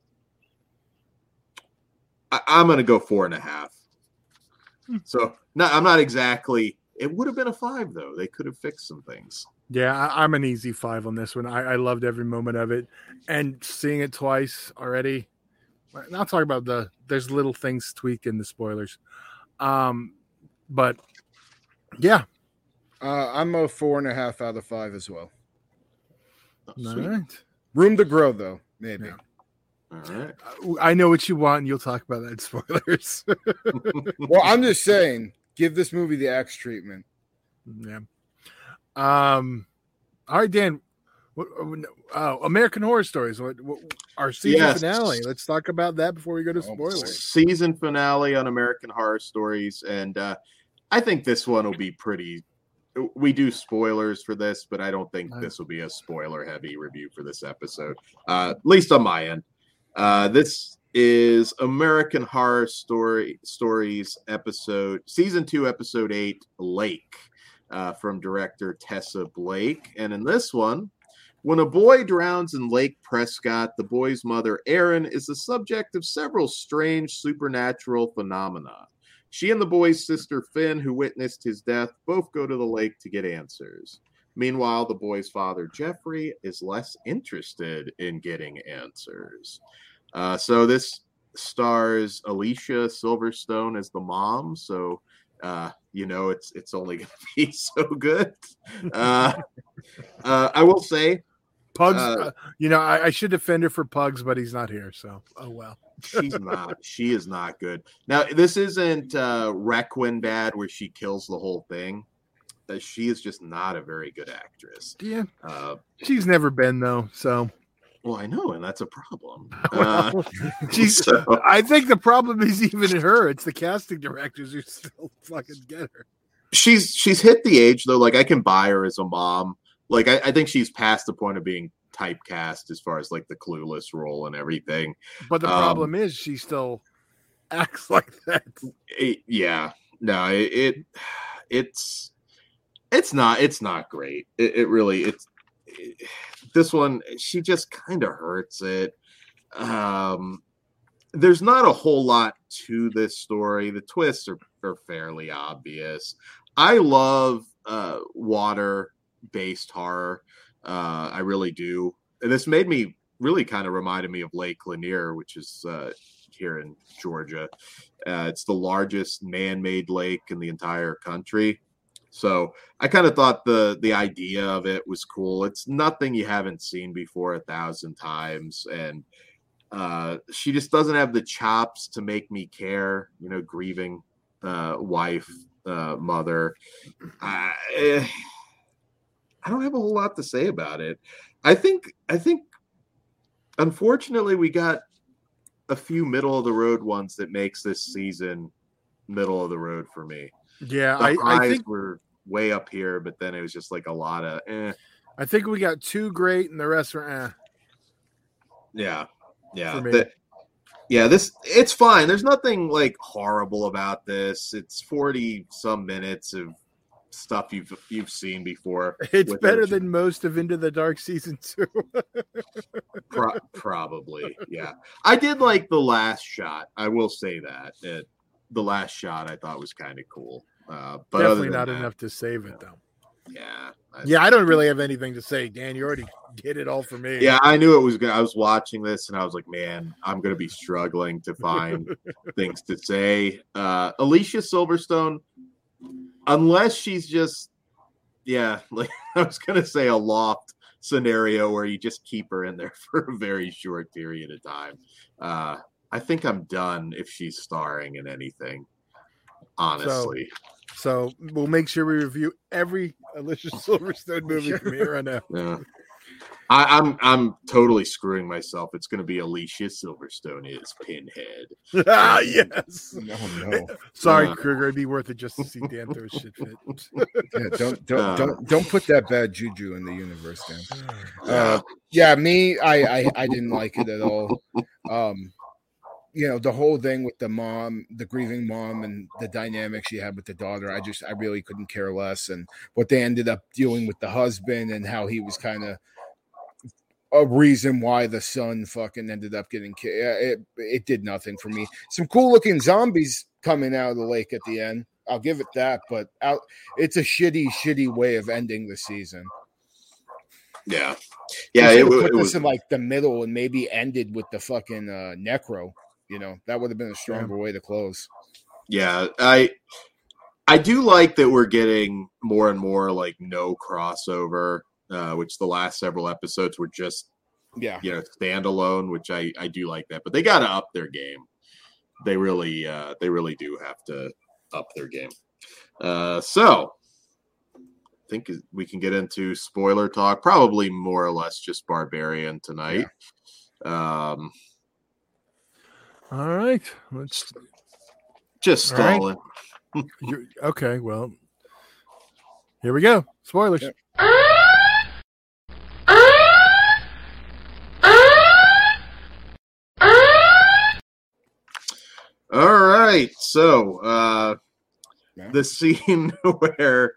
going to go 4.5. So I'm not exactly. It would have been a 5 though. They could have fixed some things. Yeah, I'm an easy 5 on this one. I loved every moment of it, and seeing it twice already. I'll talk about there's little things tweaked in the spoilers, but yeah, I'm a 4.5 out of 5 as well. All right. Room to grow, though, maybe. Yeah. All right. I know what you want, and you'll talk about that in spoilers. Well, I'm just saying, give this movie the Axe treatment. Yeah. All right, Dan. American Horror Stories. What our season finale. Let's talk about that before we go to spoilers. Season finale on American Horror Stories, and I think this one will be pretty. We do spoilers for this, but I don't think this will be a spoiler-heavy review for this episode, at least on my end. This is American Horror Stories episode, season 2, episode 8, Lake, from director Tessa Blake. And in this one, when a boy drowns in Lake Prescott, the boy's mother, Erin, is the subject of several strange supernatural phenomena. She and the boy's sister, Finn, who witnessed his death, both go to the lake to get answers. Meanwhile, the boy's father, Jeffrey, is less interested in getting answers. So this stars Alicia Silverstone as the mom. So, it's only going to be so good. I will say, Pugs, I should defend her for Pugs, but he's not here. So, oh well. She's not. She is not good. Now, this isn't Requiem bad where she kills the whole thing. She is just not a very good actress. Yeah. She's never been, though. So. Well, I know, and that's a problem. I think the problem is even in her. It's the casting directors who still fucking get her. She's hit the age, though. Like, I can buy her as a mom. Like, I think she's past the point of being typecast as far as like the Clueless role and everything. But the problem is she still acts like that. It's not great. It really this one, she just kind of hurts it. There's not a whole lot to this story. The twists are fairly obvious. I love water-based horror. I really do. And this made me really kind of reminded me of Lake Lanier, which is here in Georgia. It's the largest man-made lake in the entire country. So I kind of thought the idea of it was cool. It's nothing you haven't seen before 1,000 times. And she just doesn't have the chops to make me care, grieving wife, mother. I don't have a whole lot to say about it. I think Unfortunately, we got a few middle of the road ones that makes this season middle of the road for me. Yeah, The I highs think were way up here, but then it was just like a lot of I think we got 2 great, and the rest were Yeah. for me. This it's fine. There's nothing like horrible about this. It's 40 some minutes of stuff you've seen before. It's better than most of Into the Dark season 2. Probably, yeah. I did like the last shot. I will say that. The last shot I thought was kind of cool. But definitely not enough to save it though. Yeah. I don't really have anything to say. Dan, you already did it all for me. Yeah, I knew it was good. I was watching this and I was like, man, I'm going to be struggling to find things to say. Alicia Silverstone, unless she's just, like I was going to say a Loft scenario where you just keep her in there for a very short period of time. I think I'm done if she's starring in anything, honestly. So we'll make sure we review every Alicia Silverstone movie from here on out. Yeah. I'm totally screwing myself. It's going to be Alicia Silverstone is Pinhead. Yes. No. Sorry, Kruger. It'd be worth it just to see Dan throw shit fit. Yeah, don't put that bad juju in the universe, Dan. Me, I didn't like it at all. The whole thing with the mom, the grieving mom, and the dynamic she had with the daughter, I really couldn't care less. And what they ended up doing with the husband and how he was kind of a reason why the son fucking ended up getting killed. It did nothing for me. Some cool looking zombies coming out of the lake at the end. I'll give it that, but it's a shitty way of ending the season. Yeah. It put this in like the middle and maybe ended with the fucking necro. That would have been a stronger way to close. Yeah, I do like that we're getting more and more like no crossover, which the last several episodes were just standalone, which I do like that. But they got to up their game. They really do have to up their game. So I think we can get into spoiler talk. Probably more or less just Barbarian tonight. Yeah. All right, let's just stalling. Right. Okay, well, here we go. Spoilers. Yep. All right, so the scene where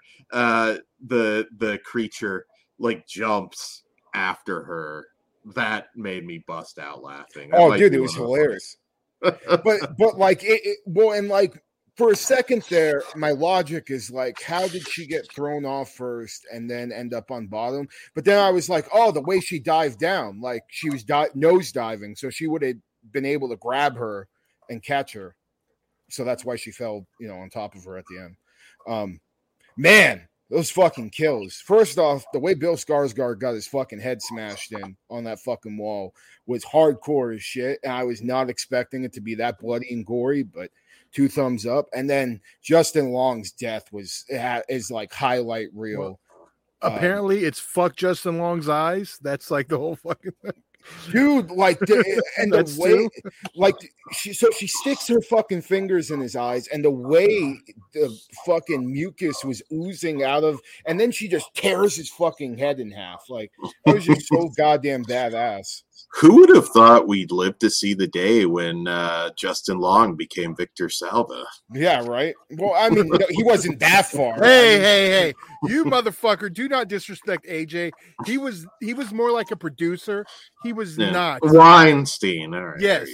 the creature like jumps after her, that made me bust out laughing. Dude, it was hilarious. but like and like for a second there, my logic is like, how did she get thrown off first and then end up on bottom? But then I was like, the way she dived down, like she was nose diving, so she would have been able to grab her and catch her. So that's why she fell, on top of her at the end. Man, those fucking kills. First off, the way Bill Skarsgård got his fucking head smashed in on that fucking wall was hardcore as shit. And I was not expecting it to be that bloody and gory, but 2 thumbs up. And then Justin Long's death is like highlight reel. Apparently it's fuck Justin Long's eyes. That's like the whole fucking thing. Dude, like the way like she sticks her fucking fingers in his eyes, and the way the fucking mucus was oozing out of, and then she just tears his fucking head in half. Like, it was just so goddamn badass. Who would have thought we'd live to see the day when Justin Long became Victor Salva? Yeah, right. Well, I mean, he wasn't that far. Hey, you motherfucker! Do not disrespect AJ. He was more like a producer. He was not Weinstein. All right. Yes.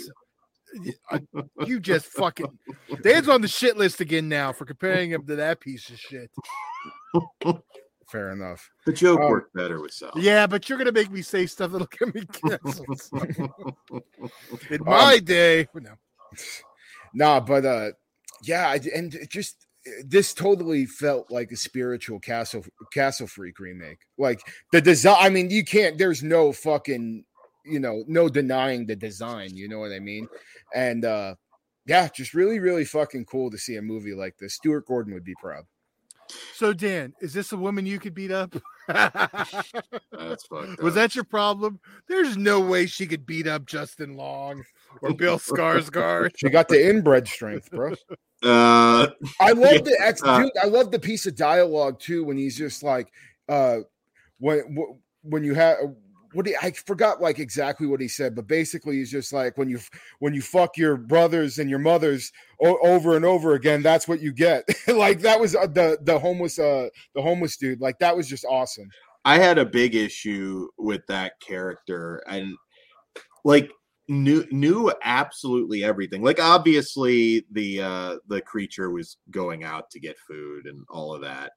You just fucking Dan's on the shit list again now for comparing him to that piece of shit. Fair enough. The joke worked better with Sal. Yeah, but you're gonna make me say stuff that'll get me canceled. In my day, no. But and it just this totally felt like a spiritual Castle Freak remake. Like the design. I mean, you can't. There's no fucking. No denying the design. You know what I mean? And just really, really fucking cool to see a movie like this. Stuart Gordon would be proud. So Dan, is this a woman you could beat up? That's fucked Was up. that your problem? There's no way she could beat up Justin Long or Bill Skarsgård. She got the inbred strength, bro. Uh, I love Yeah. dude. I love the piece of dialogue too when he's just like, when you have I forgot like exactly what he said, but basically he's just like when you fuck your brothers and your mothers over and over again, that's what you get. Like that was the homeless dude. Like that was just awesome. I had a big issue with that character, and like knew absolutely everything. Like obviously the creature was going out to get food and all of that.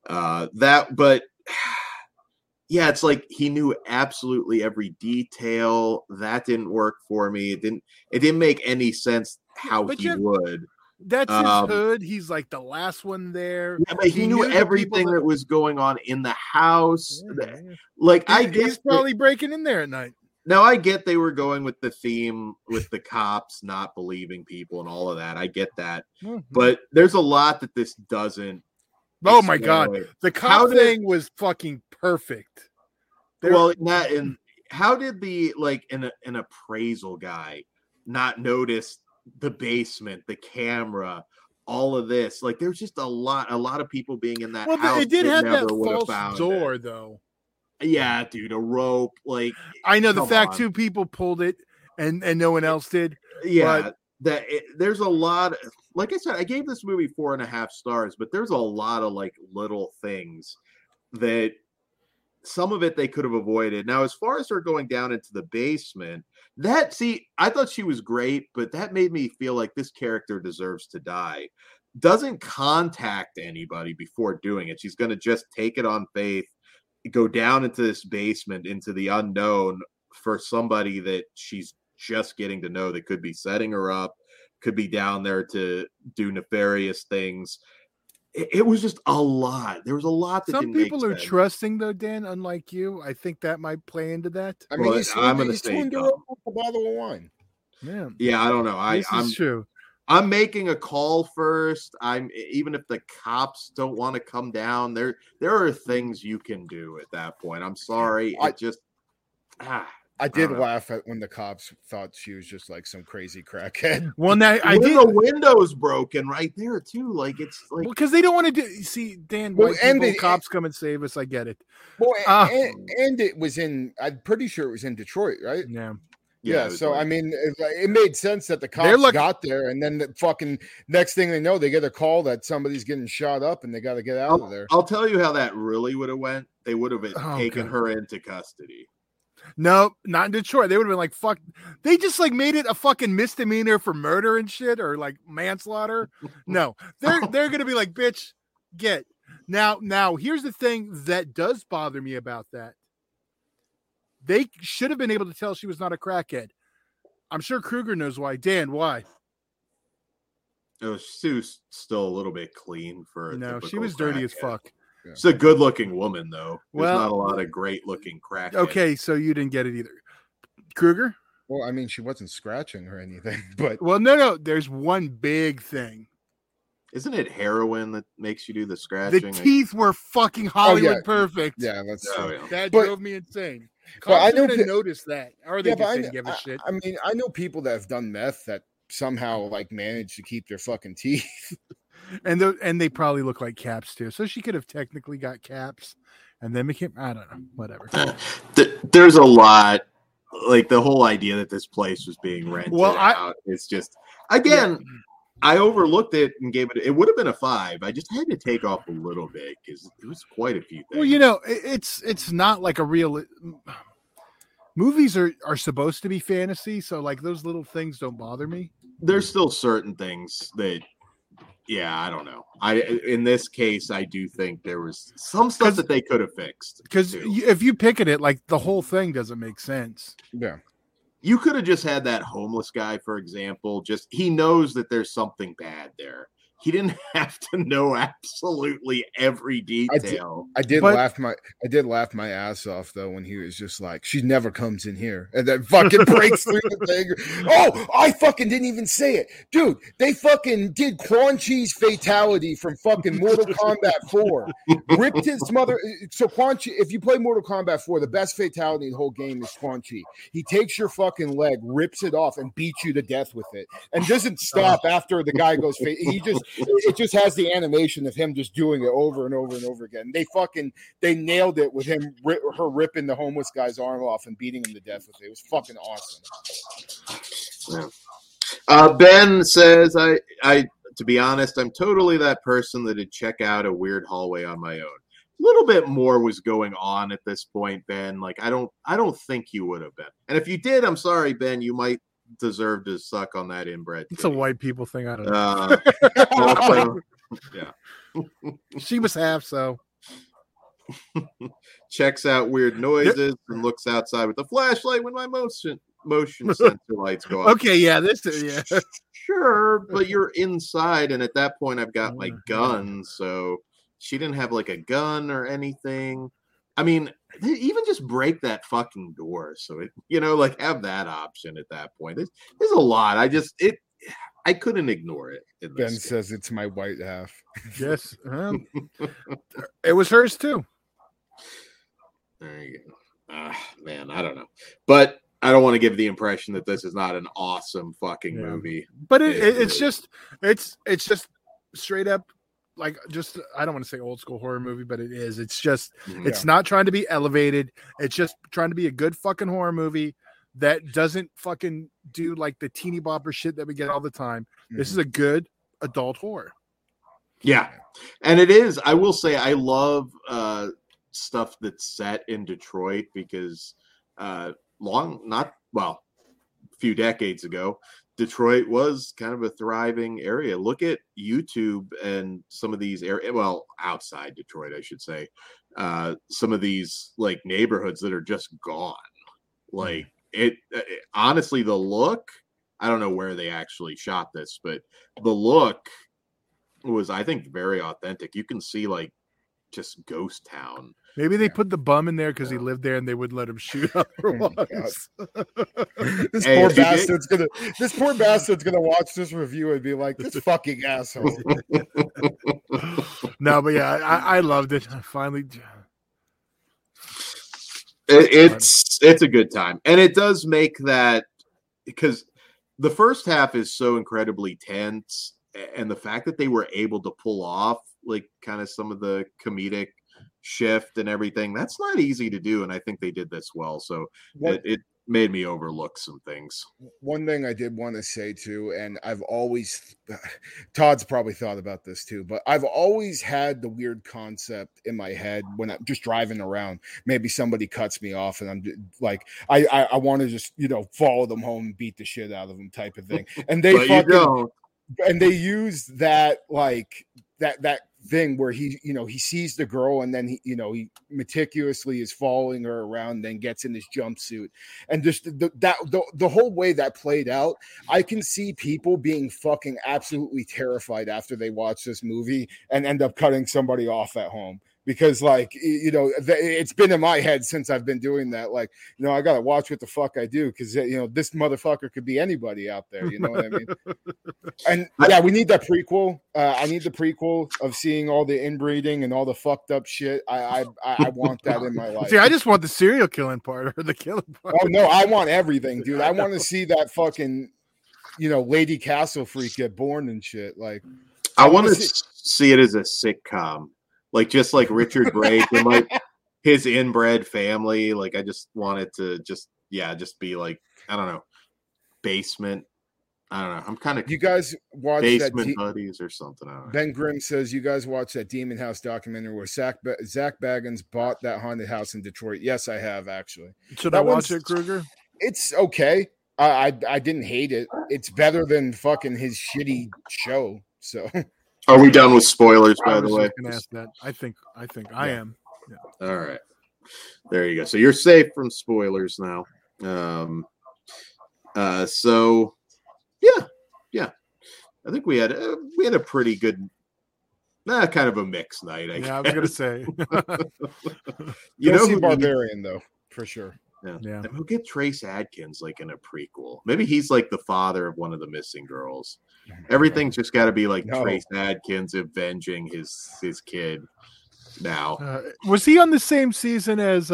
But yeah, it's like he knew absolutely every detail. That didn't work for me. It didn't make any sense how But he yeah, would. That's his hood. He's like the last one there. Yeah, but he knew the people everything that was going on in the house. Yeah. Like I He's guess probably breaking in there at night. now I get they were going with the theme with the cops not believing people and all of that. I get that. Mhm. But there's a lot that this doesn't. Oh my god, explain. the How cop did- thing was fucking perfect. Well, not and how did the like an appraisal guy not notice the basement, the camera, all of this? Like there's just a lot of people being in that Well, house. it did that have never that would have false found door, it. though. Yeah, dude, a rope. Like I know the come fact on. 2 people pulled it and no one else did. Yeah, there's a lot. Like I said, I gave this movie 4.5 stars, but there's a lot of like little things that some of it they could have avoided. Now, as far as her going down into the basement, I thought she was great, but that made me feel like this character deserves to die. Doesn't contact anybody before doing it. She's going to just take it on faith, go down into this basement, into the unknown for somebody that she's just getting to know that could be setting her up, could be down there to do nefarious things. It was just a lot. There was a lot that Some didn't make people are sense. trusting, though, Dan, unlike you. I think that might play into that. I mean, Well, he's I'm gonna he say swooned her dumb. over with a bottle of wine. Yeah, Yeah, I don't know. this is true. I'm making a call first. Even if the cops don't want to come down, there are things you can do at that point. I'm sorry. I did know. laugh at when the cops thought she was just like some crazy crackhead. Well, now I When did. the window's broken right there too. Like it's like Well, because they don't want to do. See, Dan, Well, white and people, the- cops come and save us. I get it. Well, Ah. and it was in. I'm pretty sure it was in Detroit, right? Yeah. Yeah. it was So like- I mean, it made sense that the They're cops lucky- got there, and then the fucking next thing they know, they get a call that somebody's getting shot up, and they got to get out of there. I'll tell you how that really would have went. They would have Oh, taken God. her into custody. No, not in Detroit. They would have been like, fuck. They just like made it a fucking misdemeanor for murder and shit or like manslaughter. No, they're gonna be like, bitch, get. Now here's the thing that does bother me about that. They should have been able to tell she was not a crackhead. I'm sure Kruger knows why. Dan, why? It was Sue's still a little bit clean for a No, she typical was dirty as crackhead. fuck. It's a good-looking woman, though. There's Well- not a lot of great-looking crackheads. Okay, so you didn't get it either. Kruger? Well, I mean, she wasn't scratching or anything, but Well, no. There's one big thing. Isn't it heroin that makes you do the scratching? The teeth were fucking Hollywood yeah. perfect. yeah, that's Oh, true. yeah. That But- drove me insane. but I Cops know are gonna pe- notice that, or they Yeah, just but didn't give a shit. I mean, I know people that have done meth that somehow like managed to keep their fucking teeth. And they probably look like caps too. So she could have technically got caps, and then became I don't know, whatever. There's a lot, like the whole idea that this place was being rented Well, out. It's just again, I overlooked it and gave it. It would have been a 5. I just had to take off a little bit because it was quite a few things. Well, you know, it's not like a real. Movies are supposed to be fantasy, so like those little things don't bother me. There's still certain things that. Yeah, I don't know. In this case, I do think there was some stuff 'Cause- that they could have fixed. Because too. if you pick at it, like the whole thing doesn't make sense. Yeah. You could have just had that homeless guy, for example. Just he knows that there's something bad there. he didn't have to know absolutely every detail. I did laugh my ass off though when he was just like, she never comes in here, and then fucking breaks through the thing. Oh, I fucking didn't even say it, dude. They fucking did Quan Chi's fatality from fucking Mortal Kombat 4. Ripped his mother. So Quan Chi, if you play Mortal Kombat 4, the best fatality in the whole game is Quan Chi. He takes your fucking leg, rips it off, and beats you to death with it, and doesn't stop after the guy goes. It just has the animation of him just doing it over and over and over again. They nailed it with her ripping the homeless guy's arm off and beating him to death with it. It was fucking awesome. Yeah. Ben says, I to be honest, I'm totally that person that'd check out a weird hallway on my own. A little bit more was going on at this point, Ben. Like I don't think you would have been. And if you did, I'm sorry, Ben, you might deserve to suck on that inbred. It's a white people thing. I don't know. Also, yeah. She was half, so checks out weird noises and looks outside with the flashlight when my motion sensor lights go off. Okay, yeah, this is yeah. Sure, but you're inside, and at that point I've got my gun, so she didn't have like a gun or anything. I mean, even just break that fucking door. So it, like have that option at that point. There's a lot. I couldn't ignore it. Ben says it's my white half. Yes. It was hers too. There you go. Man, I don't know. But I don't want to give the impression that this is not an awesome fucking movie. But it's just straight up like just I don't want to say old school horror movie, but it is. It's just it's not trying to be elevated. It's just trying to be a good fucking horror movie that doesn't fucking do like the teeny bopper shit that we get all the time. Mm-hmm. This is a good adult horror. Yeah. And it is. I will say I love stuff that's set in Detroit because a few decades ago, Detroit was kind of a thriving area. Look at YouTube and some of these outside Detroit, I should say. Some of these like neighborhoods that are just gone. Like it honestly, the look, I don't know where they actually shot this, but the look was, I think, very authentic. You can see like just ghost town. Maybe they put the bum in there because he lived there and they wouldn't let him shoot otherwise. This poor bastard's gonna watch this review and be like, "This fucking asshole." No, but yeah, I loved it. I finally, it's a good time, and it does make that because the first half is so incredibly tense, and the fact that they were able to pull off like kind of some of the comedic shift and everything, that's not easy to do, and I think they did this well. So it made me overlook some things. One thing I did want to say too, and I've always Todd's probably thought about this too, but I've always had the weird concept in my head when I'm just driving around, maybe somebody cuts me off and I'm like I want to just follow them home and beat the shit out of them type of thing, and they and they use that like that thing where he sees the girl and then he meticulously is following her around, then gets in his jumpsuit, and just the whole way that played out, I can see people being fucking absolutely terrified after they watch this movie and end up cutting somebody off at home. Because it's been in my head since I've been doing that. Like, I got to watch what the fuck I do. Cause this motherfucker could be anybody out there. You know what I mean? And yeah, we need that prequel. I need the prequel of seeing all the inbreeding and all the fucked up shit. I want that in my life. See, I just want the serial killing part or the killing part. Oh no, I want everything, dude. I want to see that fucking, Lady Castle freak get born and shit. Like, I want to see it as a sitcom. Like just like Richard Brake and like his inbred family. Like I just want it to just be like, I don't know, basement. I don't know. I'm kind of you guys watch Basement Buddies or something. I don't know. Ben Grimm says you guys watch that Demon House documentary where Zach Baggins bought that haunted house in Detroit. Yes, I have actually. Should I watch it, Kruger? It's okay. I didn't hate it. It's better than fucking his shitty show. So. Are we done with spoilers, by the way? Ask that. I think I am. Yeah. All right. There you go. So you're safe from spoilers now. So yeah. I think we had a pretty good, kind of a mixed night. I was gonna say. You know, see Barbarian though, for sure. Yeah. And we'll get Trace Adkins like in a prequel. Maybe he's like the father of one of the missing girls. Everything's just got to be like Trace Adkins avenging his kid. Now, was he on the same season as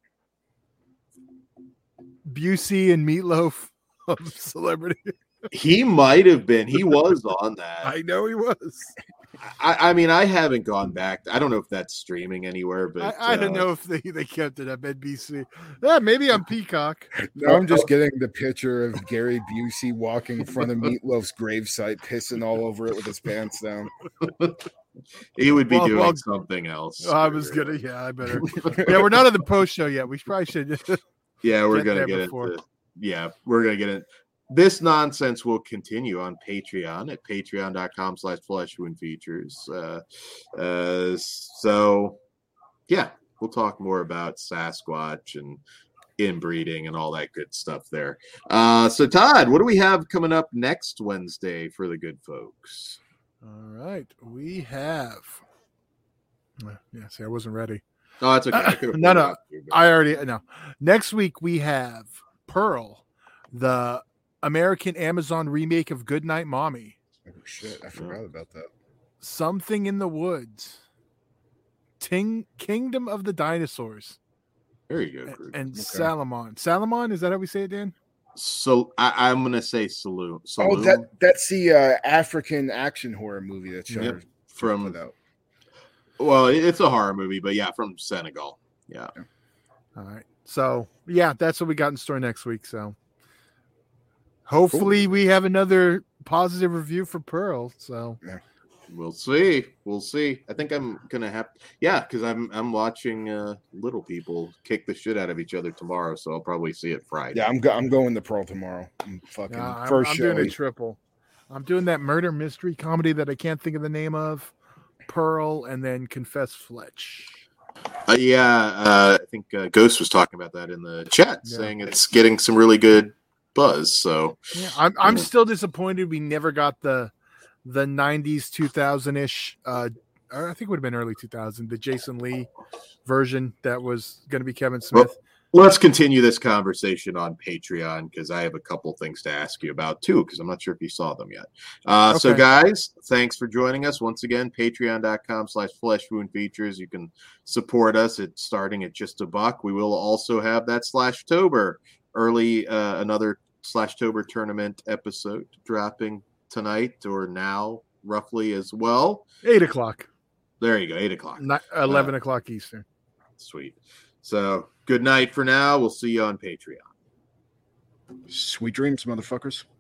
Busey and Meatloaf of Celebrity? He might have been. He was on that. I know he was. I mean, I haven't gone back. I don't know if that's streaming anywhere, but I don't know if they kept it up at NBC. Yeah, maybe on Peacock. No, I'm just getting the picture of Gary Busey walking in front of Meatloaf's gravesite, pissing all over it with his pants down. He would be doing something else. I was gonna. Yeah, I better. Yeah, we're not on the post show yet. We probably should. Yeah, we're gonna get into. Yeah, we're gonna get it. This nonsense will continue on Patreon at patreon.com/fleshwoundfeatures. So, yeah, we'll talk more about Sasquatch and inbreeding and all that good stuff there. So, Todd, what do we have coming up next Wednesday for the good folks? All right, we have. Yeah, see, I wasn't ready. Oh, that's okay. No, I already know. Next week we have Pearl, the American Amazon remake of Goodnight Mommy. Oh shit, I forgot about that. Something in the Woods. Kingdom of the Dinosaurs. Very good. And okay. Salamon, is that how we say it, Dan? So I'm gonna say Saloon. Oh, that's the African action horror movie that showed from out. Well, it's a horror movie, but yeah, from Senegal. Yeah. All right. So yeah, that's what we got in store next week. So hopefully we have another positive review for Pearl. So we'll see. I think I'm gonna have because I'm watching little people kick the shit out of each other tomorrow, so I'll probably see it Friday. Yeah, I'm going to Pearl tomorrow. I'm doing a triple. I'm doing that murder mystery comedy that I can't think of the name of. Pearl and then Confess Fletch. I think Ghost was talking about that in the chat, saying it's getting some really good buzz. So yeah, I'm still disappointed we never got the 90s 2000-ish. I think it would have been early 2000. The Jason Lee version that was going to be Kevin Smith. Well, let's continue this conversation on Patreon because I have a couple things to ask you about too, because I'm not sure if you saw them yet. Okay. So guys, thanks for joining us once again. Patreon.com/fleshwoundfeatures. You can support us at starting at just $1. We will also have that Slashtober early, another Slashtober tournament episode dropping tonight or now roughly as well. 8:00. There you go. 8:00. 11:00 Eastern. Sweet. So good night for now. We'll see you on Patreon. Sweet dreams, motherfuckers.